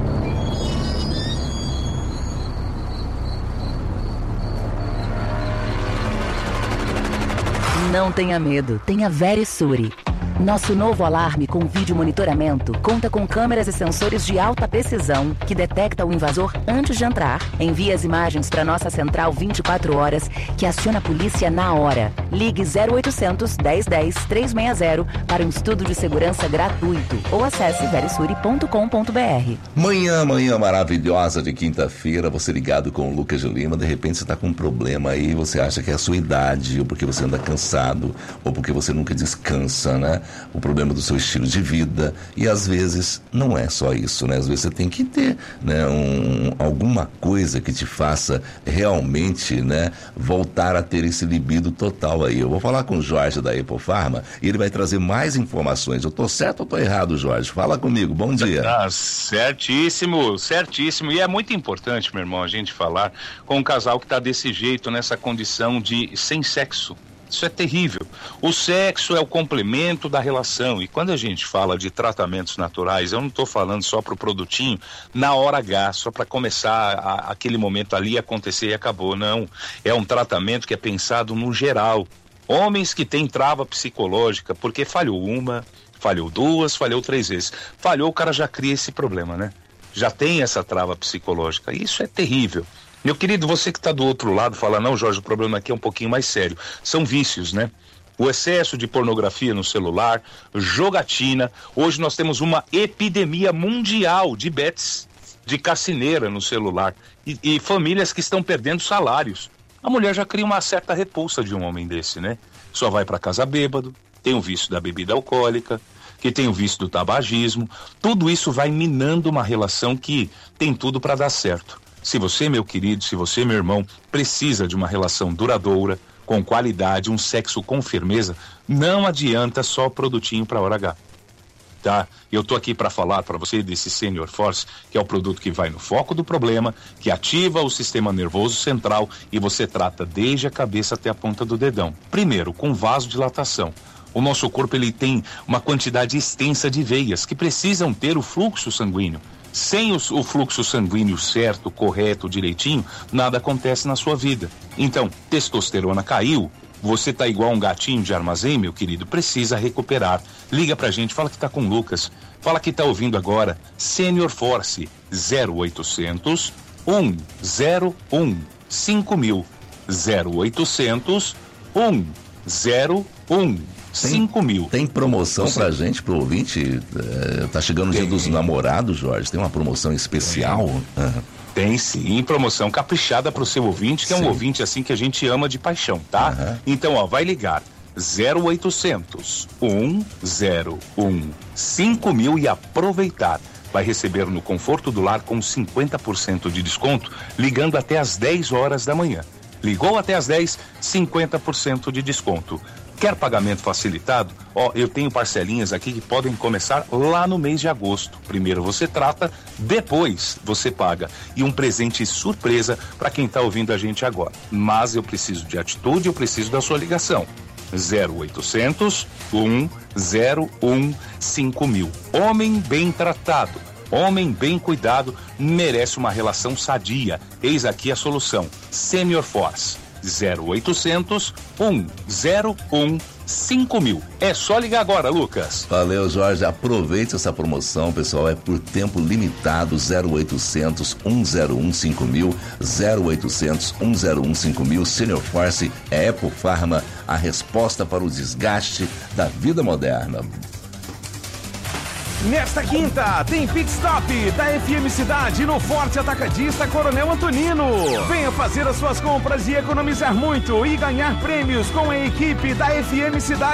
Speaker 22: Não tenha medo, tenha Verisure. Nosso novo alarme com vídeo monitoramento conta com câmeras e sensores de alta precisão que detecta o invasor antes de entrar. Envia as imagens para nossa central vinte e quatro horas que aciona a polícia na hora. Ligue zero oitocentos, dez dez, trezentos e sessenta para um estudo de segurança gratuito ou acesse verisure ponto com ponto br.
Speaker 15: Manhã, manhã maravilhosa de quinta-feira, você ligado com o Lucas de Lima, de repente você está com um problema aí, você acha que é a sua idade, ou porque você anda cansado, ou porque você nunca descansa, né? O problema do seu estilo de vida, e às vezes não é só isso, né? Às vezes você tem que ter, né, um, alguma coisa que te faça realmente, né, voltar a ter esse libido total aí. Eu vou falar com o Jorge da Epofarma e ele vai trazer mais informações. Eu tô certo ou tô errado, Jorge? Fala comigo, bom dia.
Speaker 23: Ah, certíssimo, certíssimo. E é muito importante, meu irmão, a gente falar com um casal que tá desse jeito, nessa condição de sem sexo. Isso é terrível. O sexo é o complemento da relação. E quando a gente fala de tratamentos naturais, eu não estou falando só para o produtinho na hora H, só para começar a, aquele momento ali acontecer e acabou. Não. É um tratamento que é pensado no geral. Homens que têm trava psicológica, porque falhou uma, falhou duas, falhou três vezes. Falhou, o cara já cria esse problema, né? Já tem essa trava psicológica. E isso é terrível. Meu querido, você que está do outro lado fala, não, Jorge, o problema aqui é um pouquinho mais sério. São vícios, né? O excesso de pornografia no celular, jogatina. Hoje nós temos uma epidemia mundial de bets, de cassineira no celular. E, e famílias que estão perdendo salários. A mulher já cria uma certa repulsa de um homem desse, né? Só vai para casa bêbado, tem o vício da bebida alcoólica, que tem o vício do tabagismo. Tudo isso vai minando uma relação que tem tudo para dar certo. Se você, meu querido, se você, meu irmão, precisa de uma relação duradoura, com qualidade, um sexo com firmeza, não adianta só produtinho para hora H. Tá? Eu tô aqui para falar para você desse Senior Force, que é o produto que vai no foco do problema, que ativa o sistema nervoso central e você trata desde a cabeça até a ponta do dedão. Primeiro, com vasodilatação. O nosso corpo ele tem uma quantidade extensa de veias que precisam ter o fluxo sanguíneo. Sem os, o fluxo sanguíneo certo, correto, direitinho, nada acontece na sua vida. Então, testosterona caiu, você tá igual um gatinho de armazém, meu querido, precisa recuperar. Liga pra gente, fala que tá com o Lucas, fala que tá ouvindo agora, Senior Force, zero oitocentos, um zero um, cinco mil, zero oitocentos, um zero um. cinco mil.
Speaker 15: Tem promoção Você... pra gente, pro ouvinte? É, tá chegando o dia dos namorados, Jorge. Tem uma promoção especial?
Speaker 23: Tem, uhum. Tem sim, promoção caprichada pro seu ouvinte, que sim. É um ouvinte assim que a gente ama de paixão, tá? Uhum. Então, ó, vai ligar zero oitocentos, um zero um, cinco mil e aproveitar. Vai receber no conforto do lar com cinquenta por cento de desconto, ligando até às dez horas da manhã. Ligou até às dez, cinquenta por cento de desconto. Quer pagamento facilitado? Ó, eu tenho parcelinhas aqui que podem começar lá no mês de agosto. Primeiro você trata, depois você paga. E um presente surpresa para quem está ouvindo a gente agora. Mas eu preciso de atitude, eu preciso da sua ligação. zero oitocentos, um zero um, cinco mil. Homem bem tratado, homem bem cuidado, merece uma relação sadia. Eis aqui a solução. Senior Force. zero oitocentos, um zero um, cinco mil. É só ligar agora, Lucas.
Speaker 15: Valeu, Jorge. Aproveite essa promoção, pessoal. É por tempo limitado. zero oitocentos, um zero um, cinco mil. zero oitocentos, um zero um, cinco mil. Senior Force é Epofarma, a resposta para o desgaste da vida moderna.
Speaker 6: Nesta quinta, tem Pit Stop da F M Cidade no Forte Atacadista Coronel Antonino. Venha fazer as suas compras e economizar muito e ganhar prêmios com a equipe da F M Cidade.